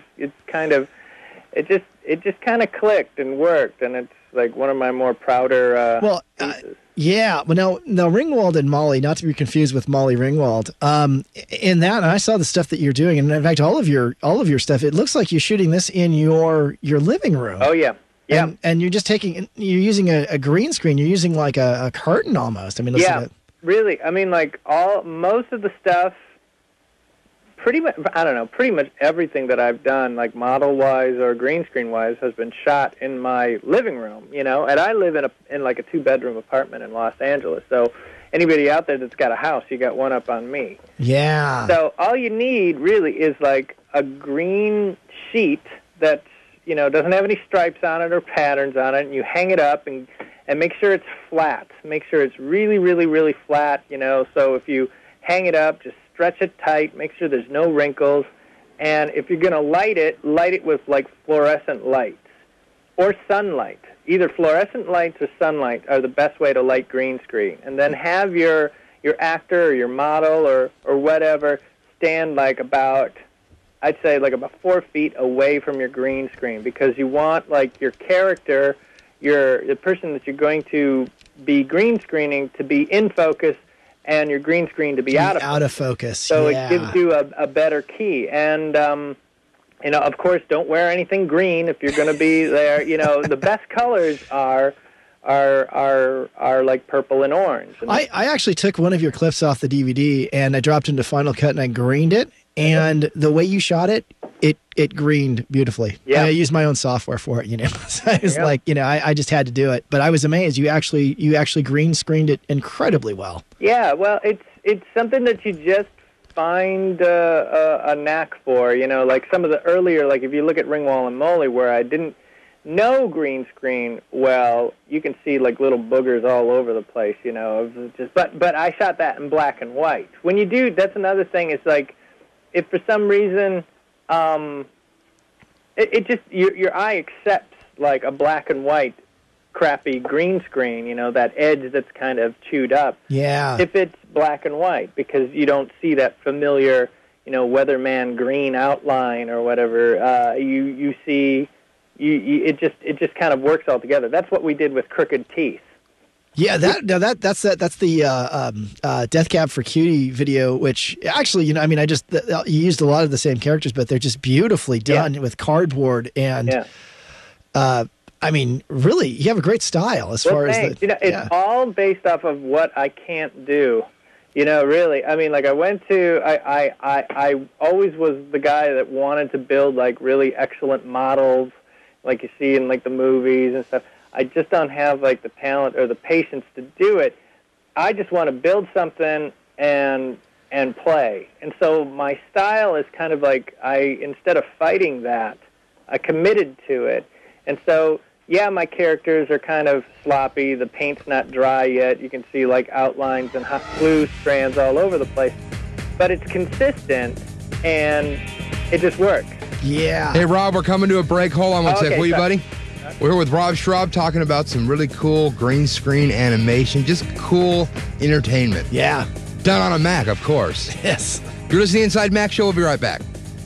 it just kind of clicked and worked, and it's like one of my more prouder pieces. Yeah. Well, now Ringwald and Molly, not to be confused with Molly Ringwald. In that, and I saw the stuff that you're doing, and in fact, all of your stuff. It looks like you're shooting this in your living room. Oh yeah, yeah. And you're you're using a green screen. You're using like a curtain almost. I mean, really. I mean, like most of the stuff. Pretty much everything that I've done, like model-wise or green screen-wise, has been shot in my living room, you know. And I live in like a 2-bedroom apartment in Los Angeles. So anybody out there that's got a house, you got one up on me. Yeah. So all you need really is like a green sheet that, you know, doesn't have any stripes on it or patterns on it, and you hang it up and make sure it's flat. Make sure it's really, really, really flat, you know. So if you hang it up, just stretch it tight, make sure there's no wrinkles, and if you're going to light it with like fluorescent lights or sunlight. Either fluorescent lights or sunlight are the best way to light green screen. And then have your actor or your model or whatever stand like about, I'd say like about 4 feet away from your green screen, because you want like your character, the person that you're going to be green screening to be in focus, and your green screen to be out of focus. So yeah. It gives you a better key. And, you know, of course, don't wear anything green if you're going to be there. You know, the best colors are like purple and orange. And I actually took one of your clips off the DVD, and I dropped into Final Cut, and I greened it. And the way you shot it greened beautifully. Yeah. I used my own software for it, you know. So I was like, you know, I just had to do it. But I was amazed. You actually green screened it incredibly well. Yeah, well, it's something that you just find a knack for, you know, like some of the earlier, like if you look at Ringwald and Molly, where I didn't know green screen well, you can see like little boogers all over the place, you know. But I shot that in black and white. When you do, that's another thing. It's like, if for some reason, it just your eye accepts like a black and white crappy green screen, you know, that edge that's kind of chewed up. Yeah. If it's black and white, because you don't see that familiar, you know, weatherman green outline or whatever. You see, it just kind of works all together. That's what we did with Crooked Teeth. Yeah, that's the Death Cab for Cutie video, which actually, you know, I mean, you used a lot of the same characters, but they're just beautifully done with cardboard and. I mean, really, you have a great style as far as the. You know, it's all based off of what I can't do. You know, really. I mean, like I always was the guy that wanted to build like really excellent models, like you see in like the movies and stuff. I just don't have like the talent or the patience to do it. I just want to build something and play. And so my style is kind of like instead of fighting that, I committed to it. And so. Yeah, my characters are kind of sloppy. The paint's not dry yet. You can see like outlines and hot glue strands all over the place. But it's consistent, and it just works. Yeah. Hey, Rob, we're coming to a break. Hold on one sec, will you, buddy? We're here with Rob Schraub talking about some really cool green screen animation, just cool entertainment. Yeah. Done on a Mac, of course. Yes. You're listening to the Inside Mac Show. We'll be right back.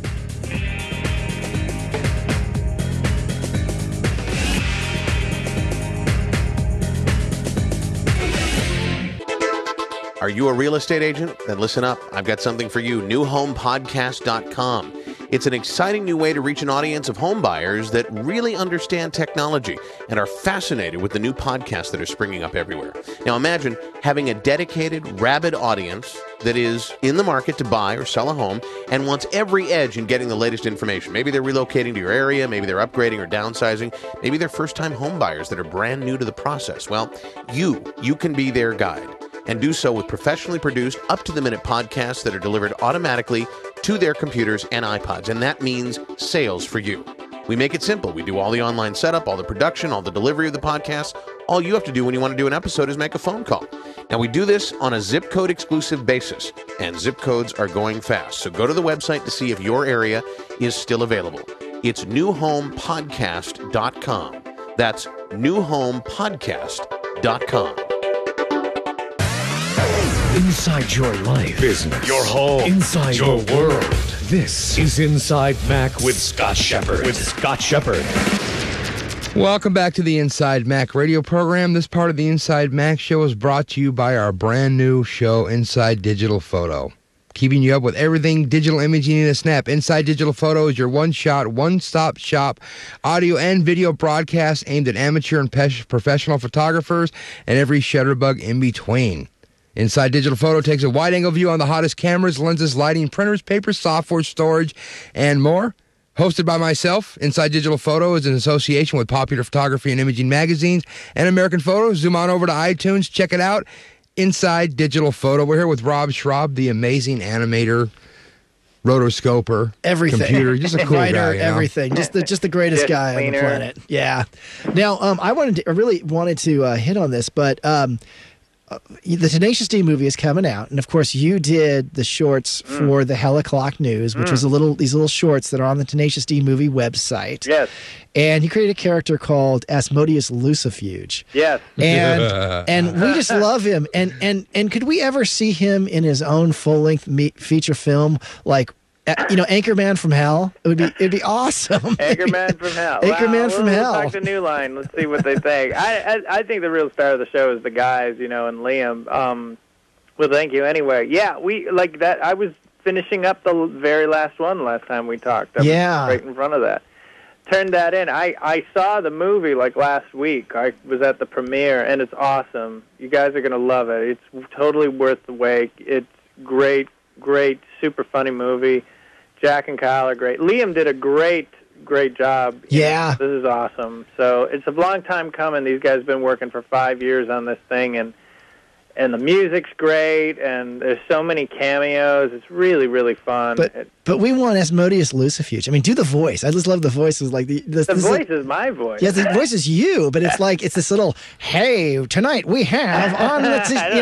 Are you a real estate agent? Then listen up. I've got something for you. NewHomePodcast.com. It's an exciting new way to reach an audience of home buyers that really understand technology and are fascinated with the new podcasts that are springing up everywhere. Now imagine having a dedicated, rabid audience that is in the market to buy or sell a home and wants every edge in getting the latest information. Maybe they're relocating to your area, maybe they're upgrading or downsizing, maybe they're first-time home buyers that are brand new to the process. Well, you can be their guide. And do so with professionally produced, up-to-the-minute podcasts that are delivered automatically to their computers and iPods. And that means sales for you. We make it simple. We do all the online setup, all the production, all the delivery of the podcast. All you have to do when you want to do an episode is make a phone call. Now, we do this on a zip code exclusive basis, and zip codes are going fast. So go to the website to see if your area is still available. It's newhomepodcast.com. That's newhomepodcast.com. Inside your life, business, your home, inside your world. This is Inside Mac with Scott Shepard. Welcome back to the Inside Mac radio program. This part of the Inside Mac Show is brought to you by our brand new show, Inside Digital Photo. Keeping you up with everything digital imaging in a snap. Inside Digital Photo is your one-shot, one-stop shop audio and video broadcast aimed at amateur and professional photographers and every shutterbug in between. Inside Digital Photo takes a wide-angle view on the hottest cameras, lenses, lighting, printers, paper, software, storage, and more. Hosted by myself, Inside Digital Photo is in association with Popular Photography and Imaging magazines and American Photo. Zoom on over to iTunes. Check it out. Inside Digital Photo. We're here with Rob Schraub, the amazing animator, rotoscoper, everything, computer, just a cool writer, guy. You know? Everything, just the greatest guy on the planet. Yeah. Now, I really wanted to hit on this, but the Tenacious D movie is coming out, and of course, you did the shorts for the Hella Clock News, which was these little shorts that are on the Tenacious D movie website. Yes. And you created a character called Asmodeus Lucifuge. Yes. And we just love him. And could we ever see him in his own full-length feature film, like, you know, Anchorman from Hell? It'd be awesome. Anchorman from Hell. Anchorman from Hell. We'll talk to New Line. Let's see what they think. I think the real star of the show is the guys, you know, and Liam. Well, thank you anyway. Yeah, we like that. I was finishing up the very last one last time we talked. I was right in front of that. Turned that in. I saw the movie like last week. I was at the premiere, and it's awesome. You guys are going to love it. It's totally worth the wait. It's great, super funny movie. Jack and Kyle are great. Liam did a great job. Yeah. This is awesome. So it's a long time coming. These guys have been working for 5 years on this thing, and the music's great, and there's so many cameos. It's really, really fun. But we want Asmodeus Lucifuge. I mean, do the voice. I just love the voices. Like the voice is my voice. Yeah, the voice is you, but it's like it's this little. Hey, tonight we have on the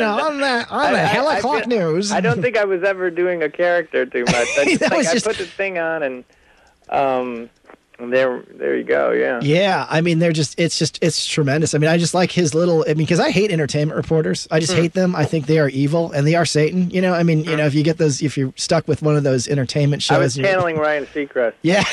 Hella Clock News. I don't think I was ever doing a character too much. I put the thing on, and There you go. Yeah. Yeah, I mean, it's tremendous. I mean, I just like his little. I mean, because I hate entertainment reporters. I just hate them. I think they are evil and they are Satan. You know, I mean, you know, if you get those, if you're stuck with one of those entertainment shows, I was channeling Ryan Seacrest. Yeah.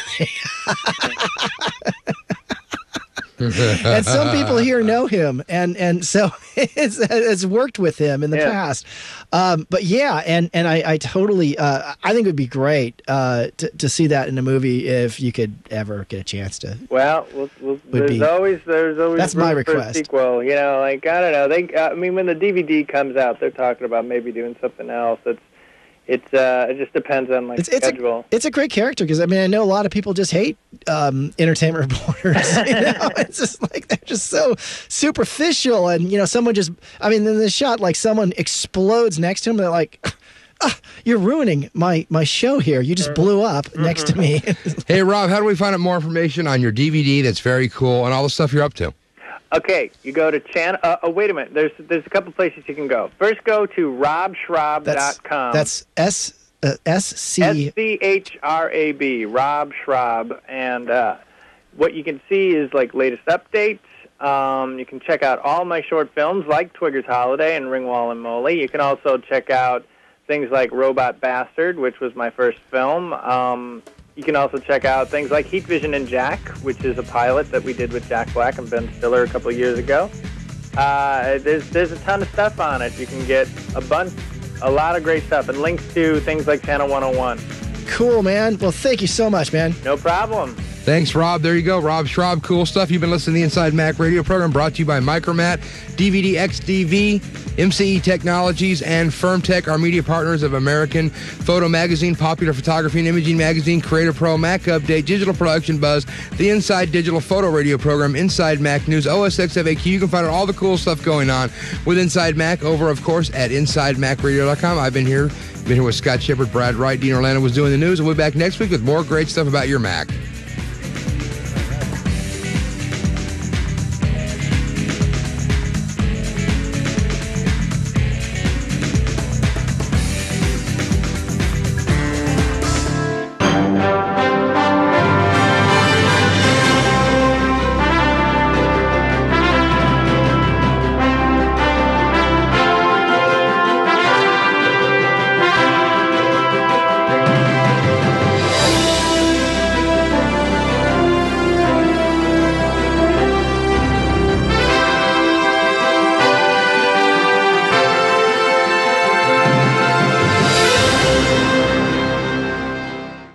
And some people here know him, and so it's worked with him in the past. But yeah, and I totally I think it would be great to see that in a movie if you could ever get a chance to. Well, there's always that's my room for a request. sequel. You know, like I don't know. I mean, when the DVD comes out, they're talking about maybe doing something else. It just depends on schedule. It's a great character because I mean I know a lot of people just hate entertainment reporters. You know, it's just like they're just so superficial, and you know, someone just in the shot like someone explodes next to him. They're like, "You're ruining my show here. You just blew up next to me." Hey Rob, how do we find out more information on your DVD? That's very cool, and all the stuff you're up to. Okay, you go to channel. Wait a minute. There's a couple places you can go. First, go to robschrab.com. That's SCHRAB, Rob Schrab, and what you can see is like latest updates. You can check out all my short films like Twigger's Holiday and Ringwall and Moley. You can also check out things like Robot Bastard, which was my first film. You can also check out things like Heat Vision and Jack, which is a pilot that we did with Jack Black and Ben Stiller a couple of years ago. There's a ton of stuff on it. You can get a lot of great stuff, and links to things like Channel 101. Cool, man. Well, thank you so much, man. No problem. Thanks, Rob. There you go. Rob Schrab. Cool stuff. You've been listening to the Inside Mac radio program brought to you by Micromat, DVD XDV, MCE Technologies, and FirmTech, our media partners of American Photo Magazine, Popular Photography and Imaging Magazine, Creator Pro, Mac Update, Digital Production Buzz, the Inside Digital Photo Radio program, Inside Mac News, OSX FAQ. You can find out all the cool stuff going on with Inside Mac over, of course, at InsideMacRadio.com. I've been here with Scott Shepard, Brad Wright, Dean Orlando was doing the news, and we'll be back next week with more great stuff about your Mac.